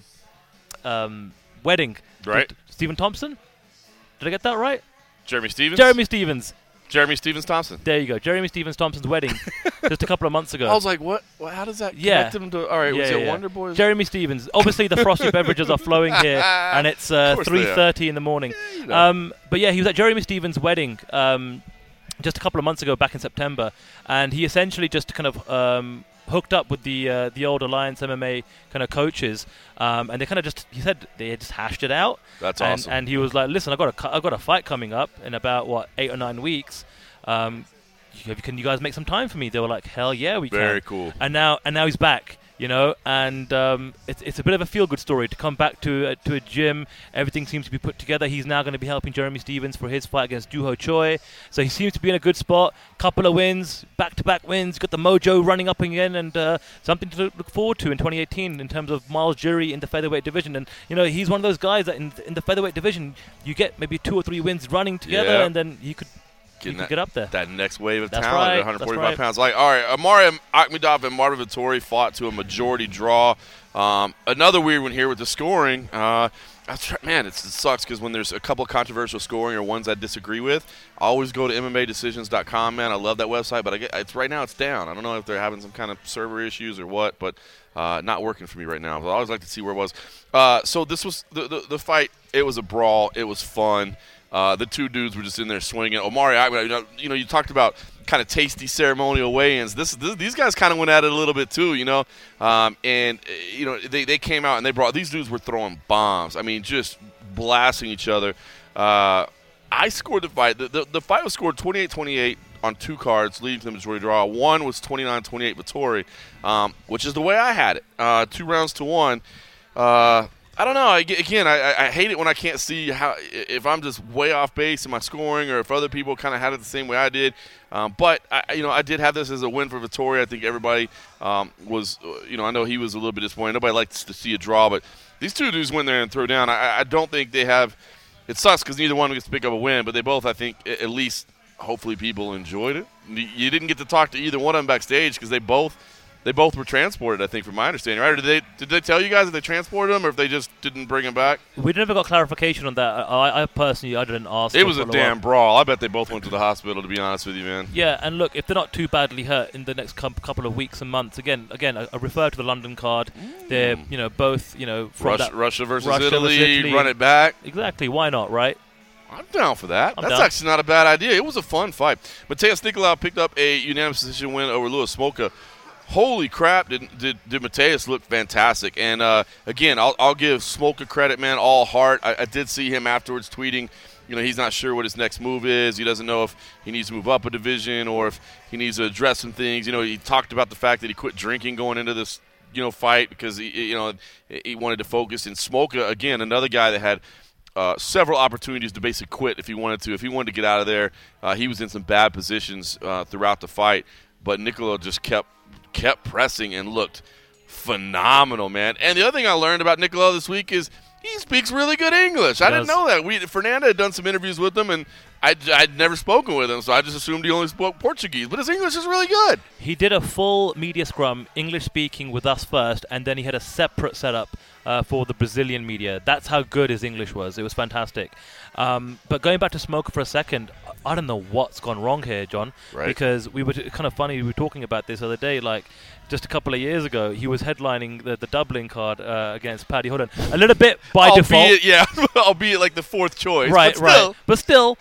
wedding. Right. Stephen Thompson? Did I get that right? Jeremy Stevens? Jeremy Stevens Thompson. There you go. Jeremy Stevens Thompson's wedding just a couple of months ago. I was like, what? How does that connect him to... All right, was it Wonder Boy? Jeremy Stevens. Obviously, the frosty beverages are flowing here, and it's 3:30 in the morning. But yeah, he was at Jeremy Stevens' wedding just a couple of months ago, back in September, and he essentially just kind of... hooked up with the old Alliance MMA kind of coaches, and they kind of he said they just hashed it out. That's awesome. And he was like, "Listen, I got a fight coming up in about 8 or 9 weeks. Can you guys make some time for me?" They were like, "Hell yeah, we can." Very cool. And now he's back. And it's a bit of a feel-good story to come back to a gym. Everything seems to be put together. He's now going to be helping Jeremy Stevens for his fight against Doo Ho Choi. So he seems to be in a good spot. Couple of wins, back-to-back wins. Got the mojo running up again, and something to look forward to in 2018 in terms of Miles Jury in the featherweight division. And he's one of those guys that in the featherweight division, you get maybe 2 or 3 wins running together, and then you could get up there. That next wave of That's talent right, at 145 pounds. All right, Amari Akhmedov and Marvin Vettori fought to a majority draw. Another weird one here with the scoring. It sucks because when there's a couple of controversial scoring or ones I disagree with, I always go to MMAdecisions.com, man. I love that website, but right now it's down. I don't know if they're having some kind of server issues or what, but not working for me right now. But I always like to see where it was. So this was the fight. It was a brawl. It was fun. The two dudes were just in there swinging. Omari, you talked about kind of tasty ceremonial weigh-ins. These guys kind of went at it a little bit too, they came out and these dudes were throwing bombs. I mean, just blasting each other. I scored the fight. The fight was scored 28-28 on 2 cards, leading to the majority draw. One was 29-28 Vettori, which is the way I had it. 2 rounds to 1. I don't know. I hate it when I can't see if I'm just way off base in my scoring or if other people kind of had it the same way I did. But I did have this as a win for Vettori. I think everybody was, I know he was a little bit disappointed. Nobody likes to see a draw, but these two dudes went there and throw down. I don't think they have it sucks because neither one gets to pick up a win, but they both, I think, at least hopefully people enjoyed it. You didn't get to talk to either one of them backstage because they both were transported, I think, from my understanding, right? Or did they tell you guys if they transported them or if they just didn't bring them back? We never got clarification on that. I personally didn't ask. It was a damn brawl. I bet they both went to the hospital, to be honest with you, man. Yeah, and look, if they're not too badly hurt in the next couple of weeks and months, again, I refer to the London card. They're, both, from Russia versus Italy, run it back. Exactly. Why not, right? I'm down for that. I'm That's down. actually not a bad idea. It was a fun fight. Mateus Nicolau picked up a unanimous decision win over Louis Smolka. Holy crap, did Mateus look fantastic. And, again, I'll give Smolka credit, man, all heart. I did see him afterwards tweeting, he's not sure what his next move is. He doesn't know if he needs to move up a division or if he needs to address some things. He talked about the fact that he quit drinking going into this, fight because, he wanted to focus. And Smolka, again, another guy that had several opportunities to basically quit if he wanted to. If he wanted to get out of there, he was in some bad positions throughout the fight. But Nicolau just kept pressing and looked phenomenal, man. And the other thing I learned about Nicolau this week is he speaks really good English. I didn't know that. Fernanda had done some interviews with him, and I'd never spoken with him, so I just assumed he only spoke Portuguese. But his English is really good. He did a full media scrum, English speaking with us first, and then he had a separate setup for the Brazilian media. That's how good his English was. It was fantastic. But going back to Smolka for a second, I don't know what's gone wrong here, John. Right. Because we were kind of funny. We were talking about this the other day, like just a couple of years ago. He was headlining the Dublin card against Paddy Holden. A little bit by default. Albeit like the fourth choice. Right, but still.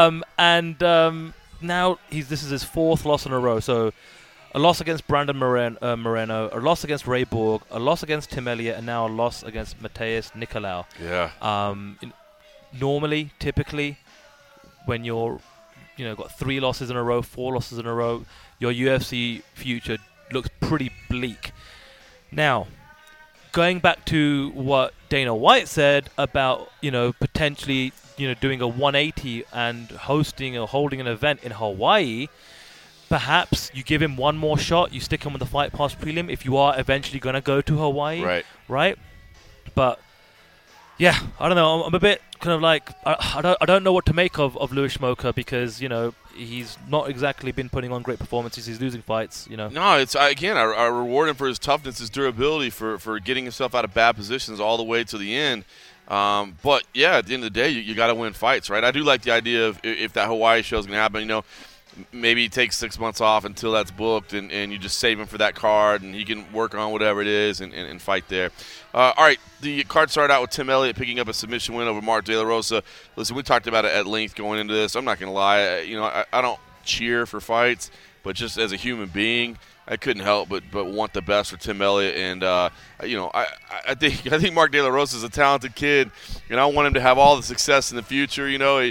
Now this is his fourth loss in a row. So a loss against Brandon Moreno, a loss against Ray Borg, a loss against Tim Elliott, and now a loss against Mateus Nicolau. Yeah. Normally, typically, when you're got 3 losses in a row, 4 losses in a row, your UFC future looks pretty bleak. Now, going back to what Dana White said about potentially doing a 180 and hosting or holding an event in Hawaii, perhaps you give him one more shot, you stick him on the Fight Pass prelim if you are eventually going to go to Hawaii. Right? But yeah, I don't know. I'm a bit kind of like I don't know what to make of Louis Smolka because he's not exactly been putting on great performances. He's losing fights. No, it's again I reward him for his toughness, his durability, for getting himself out of bad positions all the way to the end. But yeah, at the end of the day, you got to win fights, right? I do like the idea of if that Hawaii show is going to happen. Maybe he takes 6 months off until that's booked, and you just save him for that card, and he can work on whatever it is and fight there. All right, the card started out with Tim Elliott picking up a submission win over Mark De La Rosa. Listen, we talked about it at length going into this. I'm not going to lie. I don't cheer for fights, but just as a human being, I couldn't help but want the best for Tim Elliott. And, I think Mark De La Rosa is a talented kid, and I want him to have all the success in the future.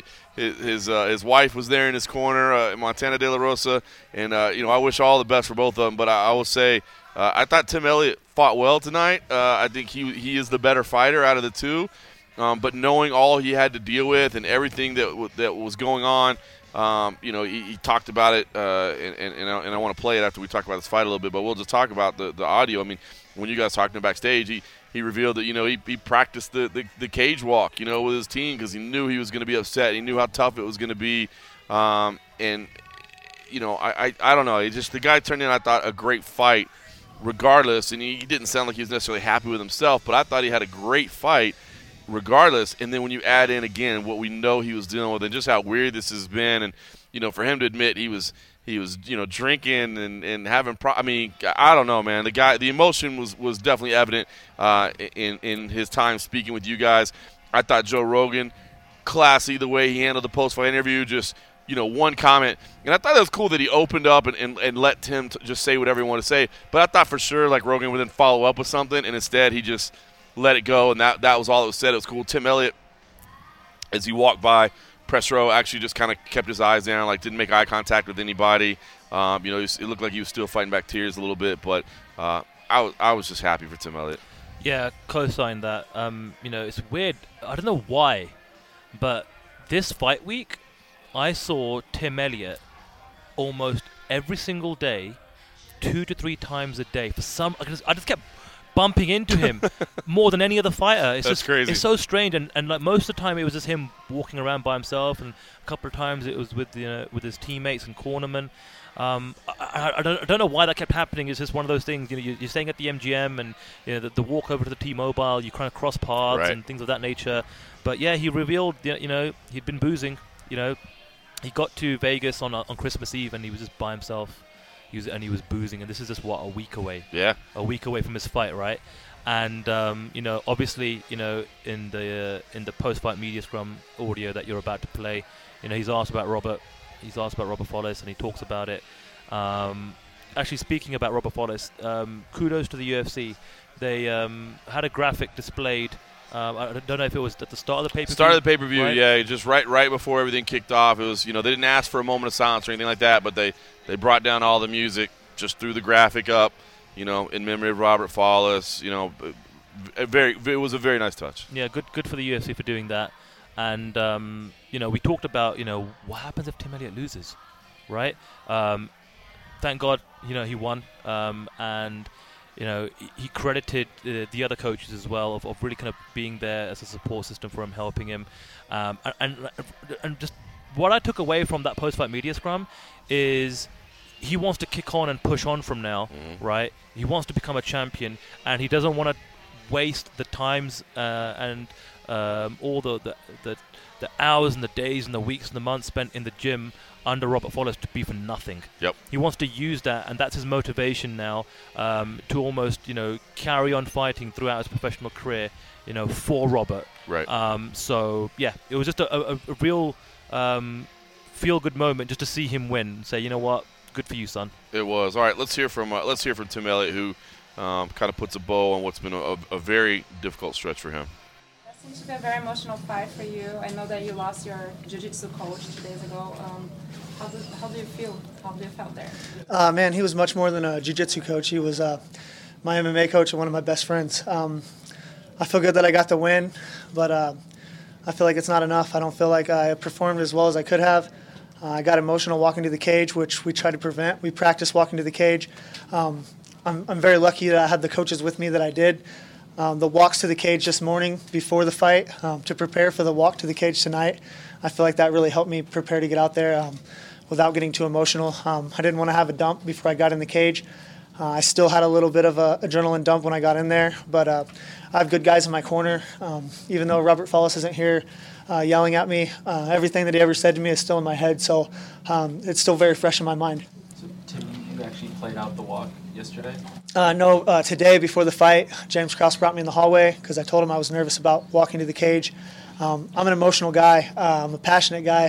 His wife was there in his corner, Montana De La Rosa, and I wish all the best for both of them. But I will say, I thought Tim Elliott fought well tonight. I think he is the better fighter out of the two. But knowing all he had to deal with and everything that was going on, he talked about it, and I want to play it after we talk about this fight a little bit. But we'll just talk about the audio. I mean, when you guys talking backstage, he revealed that he practiced the cage walk with his team because he knew he was going to be upset. He knew how tough it was going to be, I don't know. The guy turned in, I thought, a great fight regardless, and he didn't sound like he was necessarily happy with himself, but I thought he had a great fight regardless. And then when you add in again what we know he was dealing with and just how weird this has been, and for him to admit he was drinking and having I don't know, man. The emotion was definitely evident in his time speaking with you guys. I thought Joe Rogan, classy the way he handled the post-fight interview, just one comment. And I thought it was cool that he opened up and let Tim just say whatever he wanted to say. But I thought for sure like Rogan would then follow up with something, and instead he just let it go, and that was all that was said. It was cool. Tim Elliott, as he walked by press row, actually just kind of kept his eyes down, like didn't make eye contact with anybody. It looked like he was still fighting back tears a little bit, but I was just happy for Tim Elliott. Yeah, co-sign that. It's weird. I don't know why, but this fight week, I saw Tim Elliott almost every single day, 2 to 3 times a day. I just kept bumping into him more than any other fighter. It's That's just crazy. It's so strange, and like most of the time it was just him walking around by himself, and a couple of times it was with with his teammates and cornermen. I don't know why that kept happening. It's just one of those things. You're staying at the MGM, and the walk over to the T-Mobile, you kind of cross paths Right. and things of that nature. But yeah, he revealed he'd been boozing. He got to Vegas on Christmas Eve, and he was just by himself. He was boozing, and this is just a week away. Yeah. A week away from his fight, right? And obviously, in the post-fight media scrum audio that you're about to play, he's asked about Robert Follis, and he talks about it. Actually, speaking about Robert Follis, kudos to the UFC. They had a graphic displayed. I don't know if it was at the start of the pay-per-view. Start of the pay-per-view, right? yeah, just right before everything kicked off. It was, they didn't ask for a moment of silence or anything like that, but they brought down all the music, just threw the graphic up, in memory of Robert Follis. It was a very nice touch. Yeah, good for the UFC for doing that. And we talked about what happens if Tim Elliott loses, right? Thank God, he won, and he credited the other coaches as well of really kind of being there as a support system for him, helping him, and just what I took away from that post-fight media scrum is he wants to kick on and push on from now, right? He wants to become a champion, and he doesn't want to waste the times and all the hours and the days and the weeks and the months spent in the gym under Robert Follis to be for nothing. Yep. He wants to use that, and that's his motivation now to almost carry on fighting throughout his professional career, for Robert. Right. So yeah, it was just a real feel-good moment just to see him win and say, you know what, good for you, son. It was. All right, let's hear from Tim Elliott, who kind of puts a bow on what's been a very difficult stretch for him. That seems to be a very emotional fight for you. I know that you lost your jiu-jitsu coach 2 days ago. How do you feel? How do you feel there? Man, he was much more than a jiu-jitsu coach. He was my MMA coach and one of my best friends. I feel good that I got the win, but I feel like it's not enough. I don't feel like I performed as well as I could have. I got emotional walking to the cage, which we tried to prevent. We practiced walking to the cage. I'm very lucky that I had the coaches with me that I did. The walks to the cage this morning before the fight to prepare for the walk to the cage tonight, I feel like that really helped me prepare to get out there without getting too emotional. I didn't want to have a dump before I got in the cage. I still had a little bit of an adrenaline dump when I got in there, but I have good guys in my corner. Even though Robert Follis isn't here yelling at me, everything that he ever said to me is still in my head, so it's still very fresh in my mind. So, Tim, you actually played out the walk yesterday? No, today before the fight, James Krause brought me in the hallway because I told him I was nervous about walking to the cage. I'm an emotional guy. I'm a passionate guy.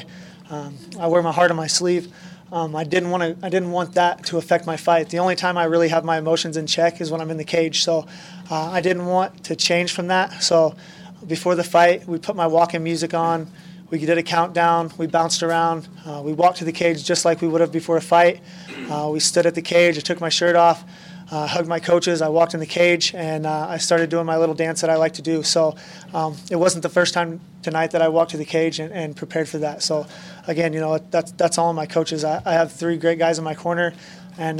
I wear my heart on my sleeve. I didn't want that to affect my fight. The only time I really have my emotions in check is when I'm in the cage. So I didn't want to change from that. So before the fight, we put my walking music on. We did a countdown. We bounced around. We walked to the cage just like we would have before a fight. We stood at the cage. I took my shirt off, hugged my coaches. I walked in the cage, and I started doing my little dance that I like to do. So it wasn't the first time tonight that I walked to the cage and prepared for that. So again, that's all of my coaches. I have 3 great guys in my corner, and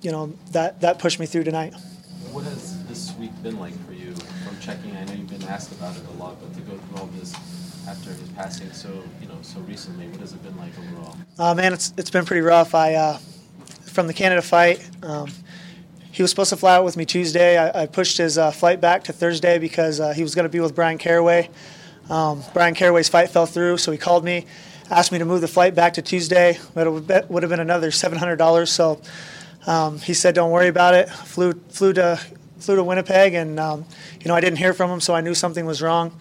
that pushed me through tonight. What has this week been like for you from checking? I know you've been asked about it a lot, but to go through all this after his passing so recently, what has it been like overall? Man, it's been pretty rough. From the Canada fight, he was supposed to fly out with me Tuesday. I pushed his flight back to Thursday because he was going to be with Brian Caraway. Brian Caraway's fight fell through, so he called me, asked me to move the flight back to Tuesday. But it would have been another $700. So he said, "Don't worry about it." Flew to Winnipeg, and I didn't hear from him, so I knew something was wrong.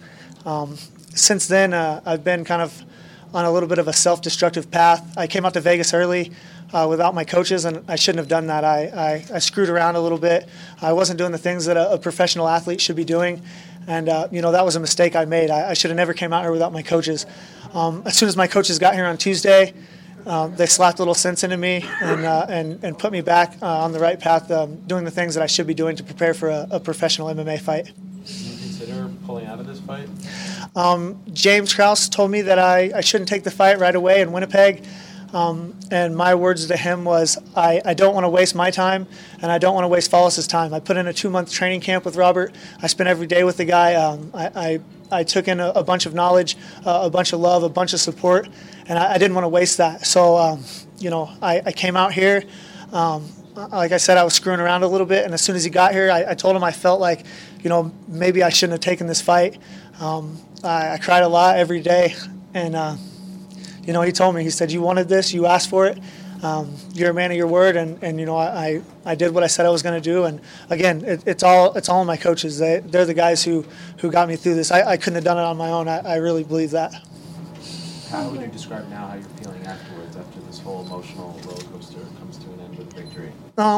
Since then, I've been kind of on a little bit of a self-destructive path. I came out to Vegas early without my coaches, and I shouldn't have done that. I screwed around a little bit. I wasn't doing the things that a professional athlete should be doing, and that was a mistake I made. I should have never came out here without my coaches. As soon as my coaches got here on Tuesday, they slapped a little sense into me and put me back on the right path, doing the things that I should be doing to prepare for a professional MMA fight. Do you consider pulling out of this fight? James Krause told me that I shouldn't take the fight right away in Winnipeg. And my words to him was, I don't want to waste my time, and I don't want to waste Follis's time. I put in a 2-month training camp with Robert. I spent every day with the guy. I took in a bunch of knowledge, a bunch of love, a bunch of support, and I didn't want to waste that. So, I came out here. Like I said, I was screwing around a little bit, and as soon as he got here, I told him I felt like, maybe I shouldn't have taken this fight. I cried a lot every day, and he told me, he said, you wanted this, you asked for it, you're a man of your word, and I did what I said I was going to do. And again, it's all my coaches. They're the guys who got me through this. I couldn't have done it on my own. I really believe that. How would you describe now how you're feeling afterwards, after this whole emotional roller coaster comes to an end with victory?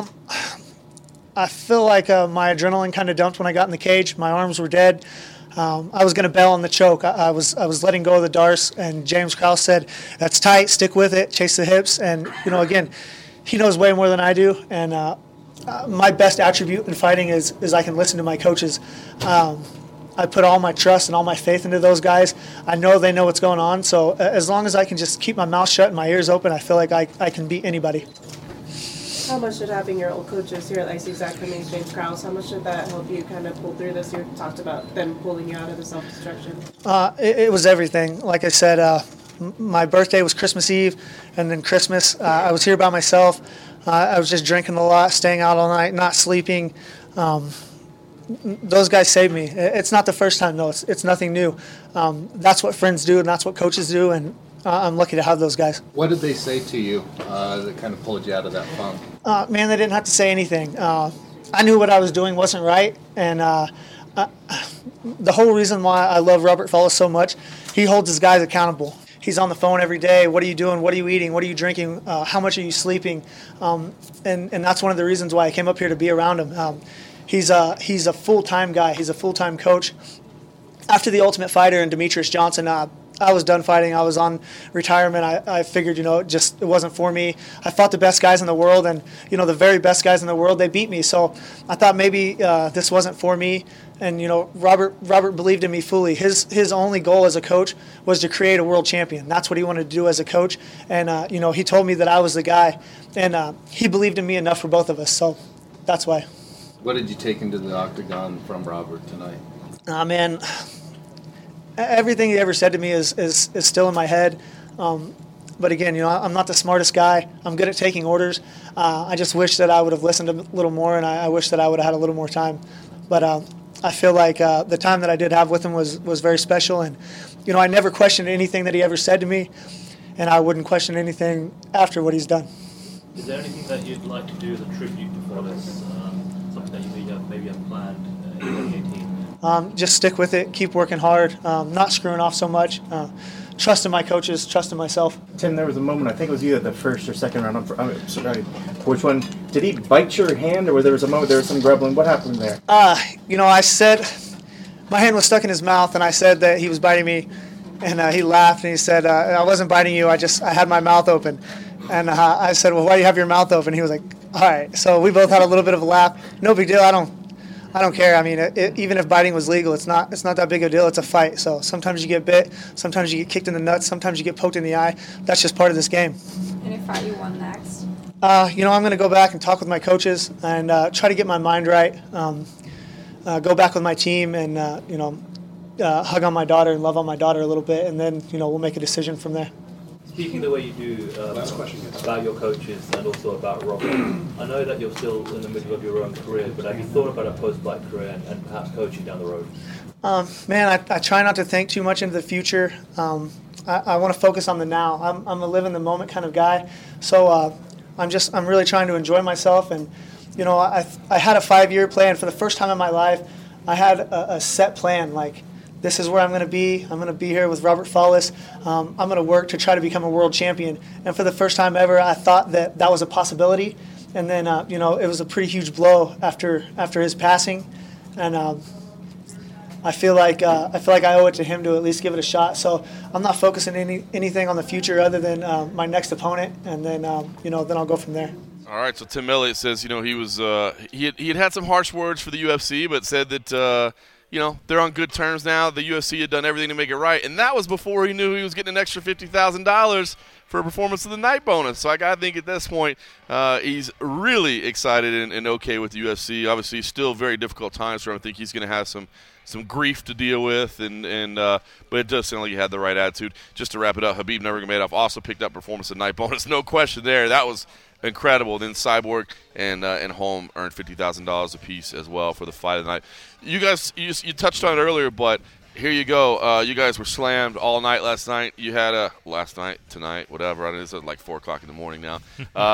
I feel like my adrenaline kind of dumped when I got in the cage. My arms were dead. I was going to bail on the choke. I was letting go of the Darce, and James Krause said, "That's tight. Stick with it. Chase the hips." And again, he knows way more than I do. And my best attribute in fighting is I can listen to my coaches. I put all my trust and all my faith into those guys. I know they know what's going on. So as long as I can just keep my mouth shut and my ears open, I feel like I can beat anybody. How much did having your old coaches here at IC Zach Cummings, James Krause, how much did that help you kind of pull through this? You talked about them pulling you out of the self-destruction. It was everything. Like I said, my birthday was Christmas Eve, and then Christmas, I was here by myself. I was just drinking a lot, staying out all night, not sleeping. Those guys saved me. It's not the first time, though. It's nothing new. That's what friends do, and that's what coaches do, and I'm lucky to have those guys. What did they say to you that kind of pulled you out of that funk? Man, they didn't have to say anything. I knew what I was doing wasn't right, and the whole reason why I love Robert Follis so much, he holds his guys accountable. He's on the phone every day. What are you doing? What are you eating? What are you drinking? How much are you sleeping? And that's one of the reasons why I came up here to be around him. He's a full-time guy. He's a full-time coach. After the Ultimate Fighter and Demetrius Johnson, I was done fighting. I was on retirement. I figured, it wasn't for me. I fought the best guys in the world, and, the very best guys in the world, they beat me. So I thought maybe this wasn't for me. And, Robert believed in me fully. His only goal as a coach was to create a world champion. That's what he wanted to do as a coach. And, he told me that I was the guy. And he believed in me enough for both of us. So that's why. What did you take into the octagon from Robert tonight? Man, everything he ever said to me is still in my head. But again, I'm not the smartest guy. I'm good at taking orders. I just wish that I would have listened a little more, and I wish that I would have had a little more time. But I feel like the time that I did have with him was very special. And, I never questioned anything that he ever said to me, and I wouldn't question anything after what he's done. Is there anything that you'd like to do as a tribute to Follis? Something that you maybe have planned in 2018? Just stick with it, keep working hard, not screwing off so much, trust in my coaches, trust in myself. Tim, there was a moment, I think it was either the first or second round, I'm sorry, which one? Did he bite your hand, or there was a moment there was some grumbling? What happened there? I said, my hand was stuck in his mouth, and I said that he was biting me, and he laughed, and he said, I wasn't biting you, I had my mouth open. And I said, well, why do you have your mouth open? He was like, all right. So we both had a little bit of a laugh. No big deal. I don't care. I mean, even if biting was legal, it's not that big a deal. It's a fight. So sometimes you get bit, sometimes you get kicked in the nuts, sometimes you get poked in the eye. That's just part of this game. Any fight you want next? I'm going to go back and talk with my coaches and try to get my mind right. Go back with my team and hug on my daughter and love on my daughter a little bit, and then we'll make a decision from there. Speaking the way you do about your coaches and also about Robert, I know that you're still in the middle of your own career, but have you thought about a post-fight career and perhaps coaching down the road? Man, I try not to think too much into the future. I want to focus on the now. I'm a live in the moment kind of guy, so I'm really trying to enjoy myself. And I had a 5-year plan. For the first time in my life, I had a set plan, like, this is where I'm going to be. I'm going to be here with Robert Follis. I'm going to work to try to become a world champion. And for the first time ever, I thought that was a possibility. And then, it was a pretty huge blow after his passing. And I feel like I owe it to him to at least give it a shot. So I'm not focusing anything on the future other than my next opponent. And then, then I'll go from there. All right. So Tim Elliott says, he was he had some harsh words for the UFC, but said that. they're on good terms now. The UFC had done everything to make it right, and that was before he knew he was getting an extra $50,000 for a performance of the night bonus. So I think at this point he's really excited and okay with the UFC. Obviously, still very difficult times for him. I think he's going to have some grief to deal with, but it does sound like he had the right attitude. Just to wrap it up, Khabib Nurmagomedov also picked up performance of the night bonus. No question there. That was incredible. Then Cyborg and Holm earned $50,000 apiece as well for the fight of the night. You guys, you touched on it earlier, but here you go. You guys were slammed all night last night. You had tonight, whatever. I know it's like 4 o'clock in the morning now.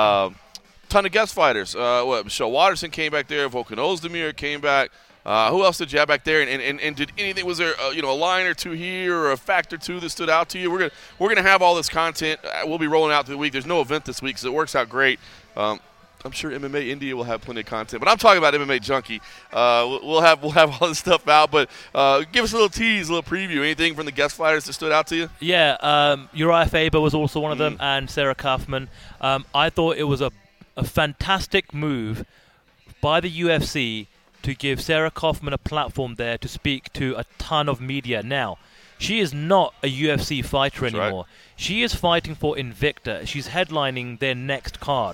Ton of guest fighters. Michelle Watterson came back there. Volkan Ozdemir came back. Who else did you have back there? And did anything? Was there a line or two here or a fact or two that stood out to you? We're gonna have all this content. We'll be rolling out through the week. There's no event this week, so it works out great. I'm sure MMA India will have plenty of content, but I'm talking about MMA Junkie. We'll have all this stuff out, but give us a little tease, a little preview. Anything from the guest fighters that stood out to you? Yeah, Uriah Faber was also one of them, and Sarah Kaufman. I thought it was a fantastic move by the UFC to give Sarah Kaufman a platform there to speak to a ton of media. Now, she is not a UFC fighter anymore. Right. She is fighting for Invicta. She's headlining their next card.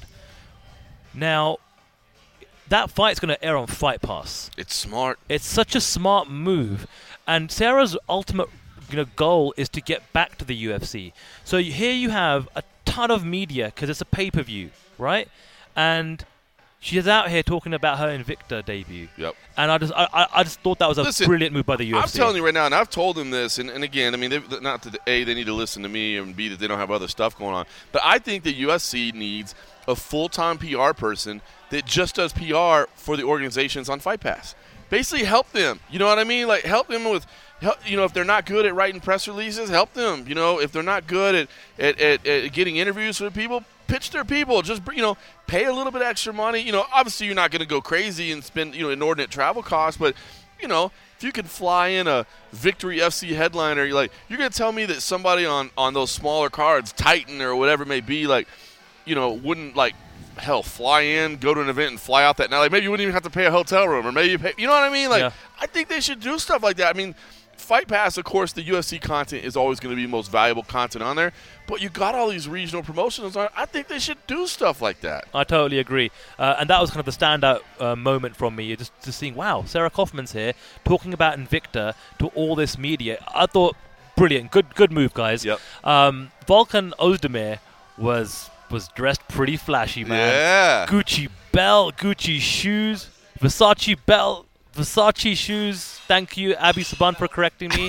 Now, that fight's going to air on Fight Pass. It's smart. It's such a smart move. And Sarah's ultimate goal is to get back to the UFC. So here you have a ton of media because it's a pay-per-view, right? And she's out here talking about her Invicta debut. Yep. And I just thought that was a brilliant move by the UFC. I'm telling you right now, and I've told them this, and again, I mean, not that A, they need to listen to me, and B, that they don't have other stuff going on. But I think the UFC needs a full-time PR person that just does PR for the organizations on Fight Pass. Basically help them. You know what I mean? Like, help them with, if they're not good at writing press releases, help them. If they're not good at getting interviews for people, pitch their people. Just, pay a little bit extra money. Obviously you're not going to go crazy and spend, inordinate travel costs, but, if you could fly in a Victory FC headliner, you're going to tell me that somebody on those smaller cards, Titan or whatever it may be, wouldn't, fly in, go to an event and fly out that night. Maybe you wouldn't even have to pay a hotel room, or maybe you pay, you know what I mean? Yeah. I think they should do stuff like that. I mean, Fight Pass, of course, the UFC content is always going to be the most valuable content on there, but you got all these regional promotions on. I think they should do stuff like that. I totally agree. And that was kind of the standout moment from me, just seeing, wow, Sarah Kaufman's here talking about Invicta to all this media. I thought, brilliant. Good move, guys. Yep. Volkan Ozdemir was dressed pretty flashy, man. Yeah. Gucci belt, Gucci shoes, Versace belt, Versace shoes. Thank you, Abby Saban, for correcting me.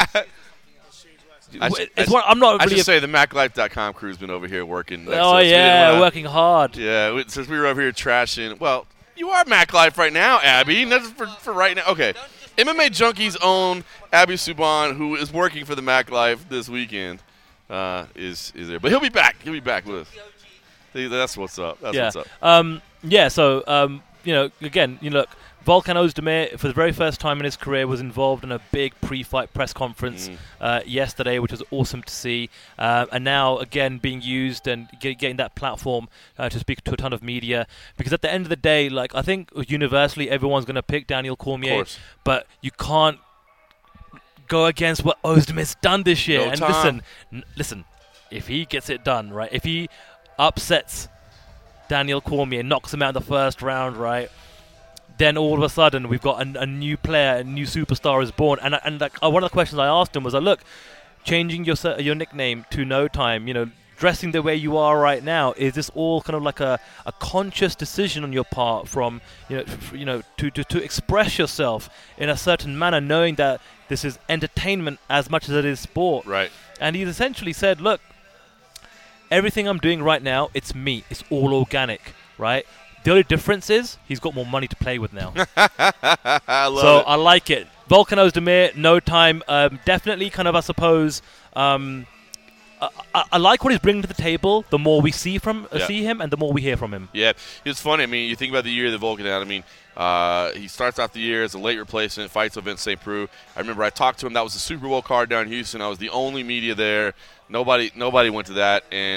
I'm not I really should say the MacLife.com crew's been over here working. Working hard. Yeah, since we were over here trashing. Well, you are MacLife right now, Abby. That's for right now. Okay. MMA Junkie's own Abby Subban, who is working for the MacLife this weekend, is there. But he'll be back. He'll be back with us. That's what's up. That's what's up. So, again, look, Volkan Ozdemir, for the very first time in his career, was involved in a big pre-fight press conference yesterday, which was awesome to see. And now, again, being used and getting that platform to speak to a ton of media. Because at the end of the day, I think universally everyone's going to pick Daniel Cormier. But you can't go against what Ozdemir's done this year. Listen, if he gets it done, right, if he upsets Daniel Cormier, knocks him out in the first round, right, then all of a sudden we've got a new player, a new superstar is born. And one of the questions I asked him was, look, changing your nickname to No Time, dressing the way you are right now, is this all kind of like a conscious decision on your part from, to express yourself in a certain manner, knowing that this is entertainment as much as it is sport? Right. And he's essentially said, look, everything I'm doing right now, it's me. It's all organic, right? The only difference is he's got more money to play with now. I love it. I like it. Volkan Ozdemir, No Time, definitely kind of, I suppose, I like what he's bringing to the table. The more we see him and the more we hear from him. Yeah, it's funny. I mean, you think about the year that Volkan had. I mean, he starts off the year as a late replacement, fights with Vince St. Preux. I remember I talked to him. That was the Super Bowl card down in Houston. I was the only media there. Nobody went to that. And,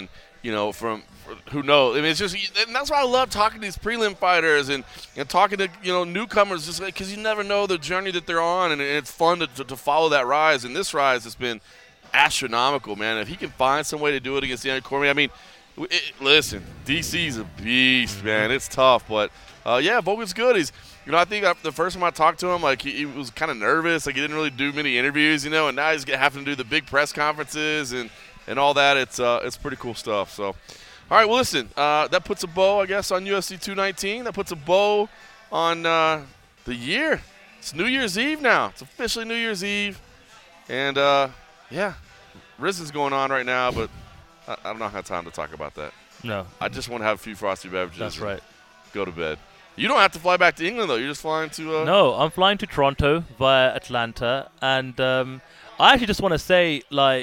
from who knows? I mean, it's just, and that's why I love talking to these prelim fighters and talking to newcomers, just because you never know the journey that they're on, and it's fun to follow that rise. And this rise has been astronomical, man. If he can find some way to do it against Daniel Cormier, I mean, listen, DC's a beast, man. It's tough, but Vogel's good. He's, I think the first time I talked to him, like he was kind of nervous, like he didn't really do many interviews, and now he's having to do the big press conferences and all that. It's pretty cool stuff. So, all right, well, listen, that puts a bow, I guess, on UFC 219. That puts a bow on the year. It's New Year's Eve now. It's officially New Year's Eve, and Rizen's going on right now, but I don't have time to talk about that. No. I just want to have a few frosty beverages. That's right. Go to bed. You don't have to fly back to England, though. You're just flying to... No, I'm flying to Toronto via Atlanta. And I actually just want to say,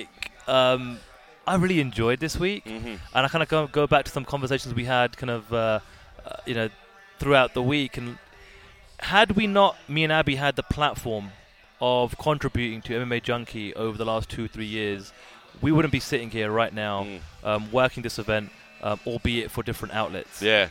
I really enjoyed this week. Mm-hmm. And I kind of go back to some conversations we had kind of, throughout the week. And had we not, me and Abby, had the platform of contributing to MMA Junkie over the last 2-3 years, we wouldn't be sitting here right now working this event, albeit for different outlets. Yeah.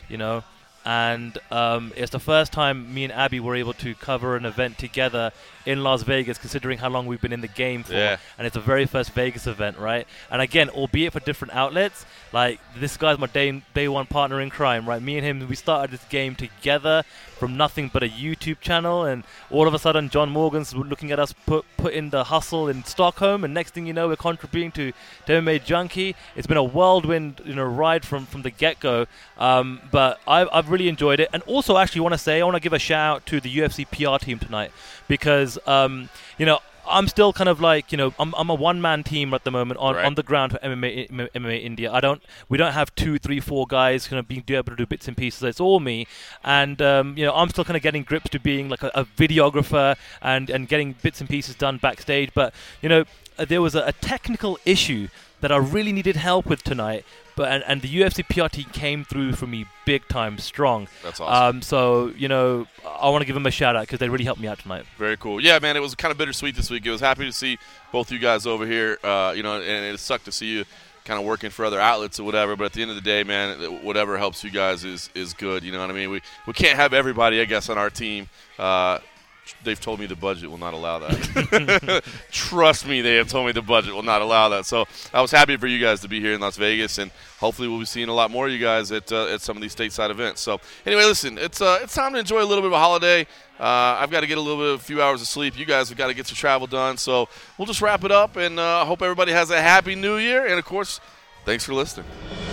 And it's the first time me and Abby were able to cover an event together in Las Vegas, considering how long we've been in the game for. Yeah. And it's the very first Vegas event, right? And again, albeit for different outlets, like this guy's my day one partner in crime, right? Me and him, we started this game together from nothing but a YouTube channel, and all of a sudden John Morgan's looking at us put in the hustle in Stockholm, and next thing you know, we're contributing to MMA Junkie. It's been a whirlwind ride from the get-go, but I've really enjoyed it. And also actually want to give a shout out to the UFC PR team tonight, because I'm still kind of I'm a one-man team at the moment on the ground for MMA India. We don't have 2, 3, 4 guys kind of being able to do bits and pieces. It's all me, and I'm still kind of getting grips to being like a videographer and getting bits and pieces done backstage. But there was a technical issue that I really needed help with tonight, and the UFC PR team came through for me big time, strong. That's awesome. So I want to give them a shout out because they really helped me out tonight. Very cool. Yeah, man, it was kind of bittersweet this week. I was happy to see both you guys over here, and it sucked to see you kind of working for other outlets or whatever. But at the end of the day, man, whatever helps you guys is good. You know what I mean? We can't have everybody, I guess, on our team. They've told me the budget will not allow that. Trust me, they have told me the budget will not allow that. So I was happy for you guys to be here in Las Vegas, and hopefully we'll be seeing a lot more of you guys at some of these stateside events. So anyway, listen, it's time to enjoy a little bit of a holiday. I've got to get a few hours of sleep. You guys have got to get your travel done. So we'll just wrap it up, and hope everybody has a happy New Year. And, of course, thanks for listening.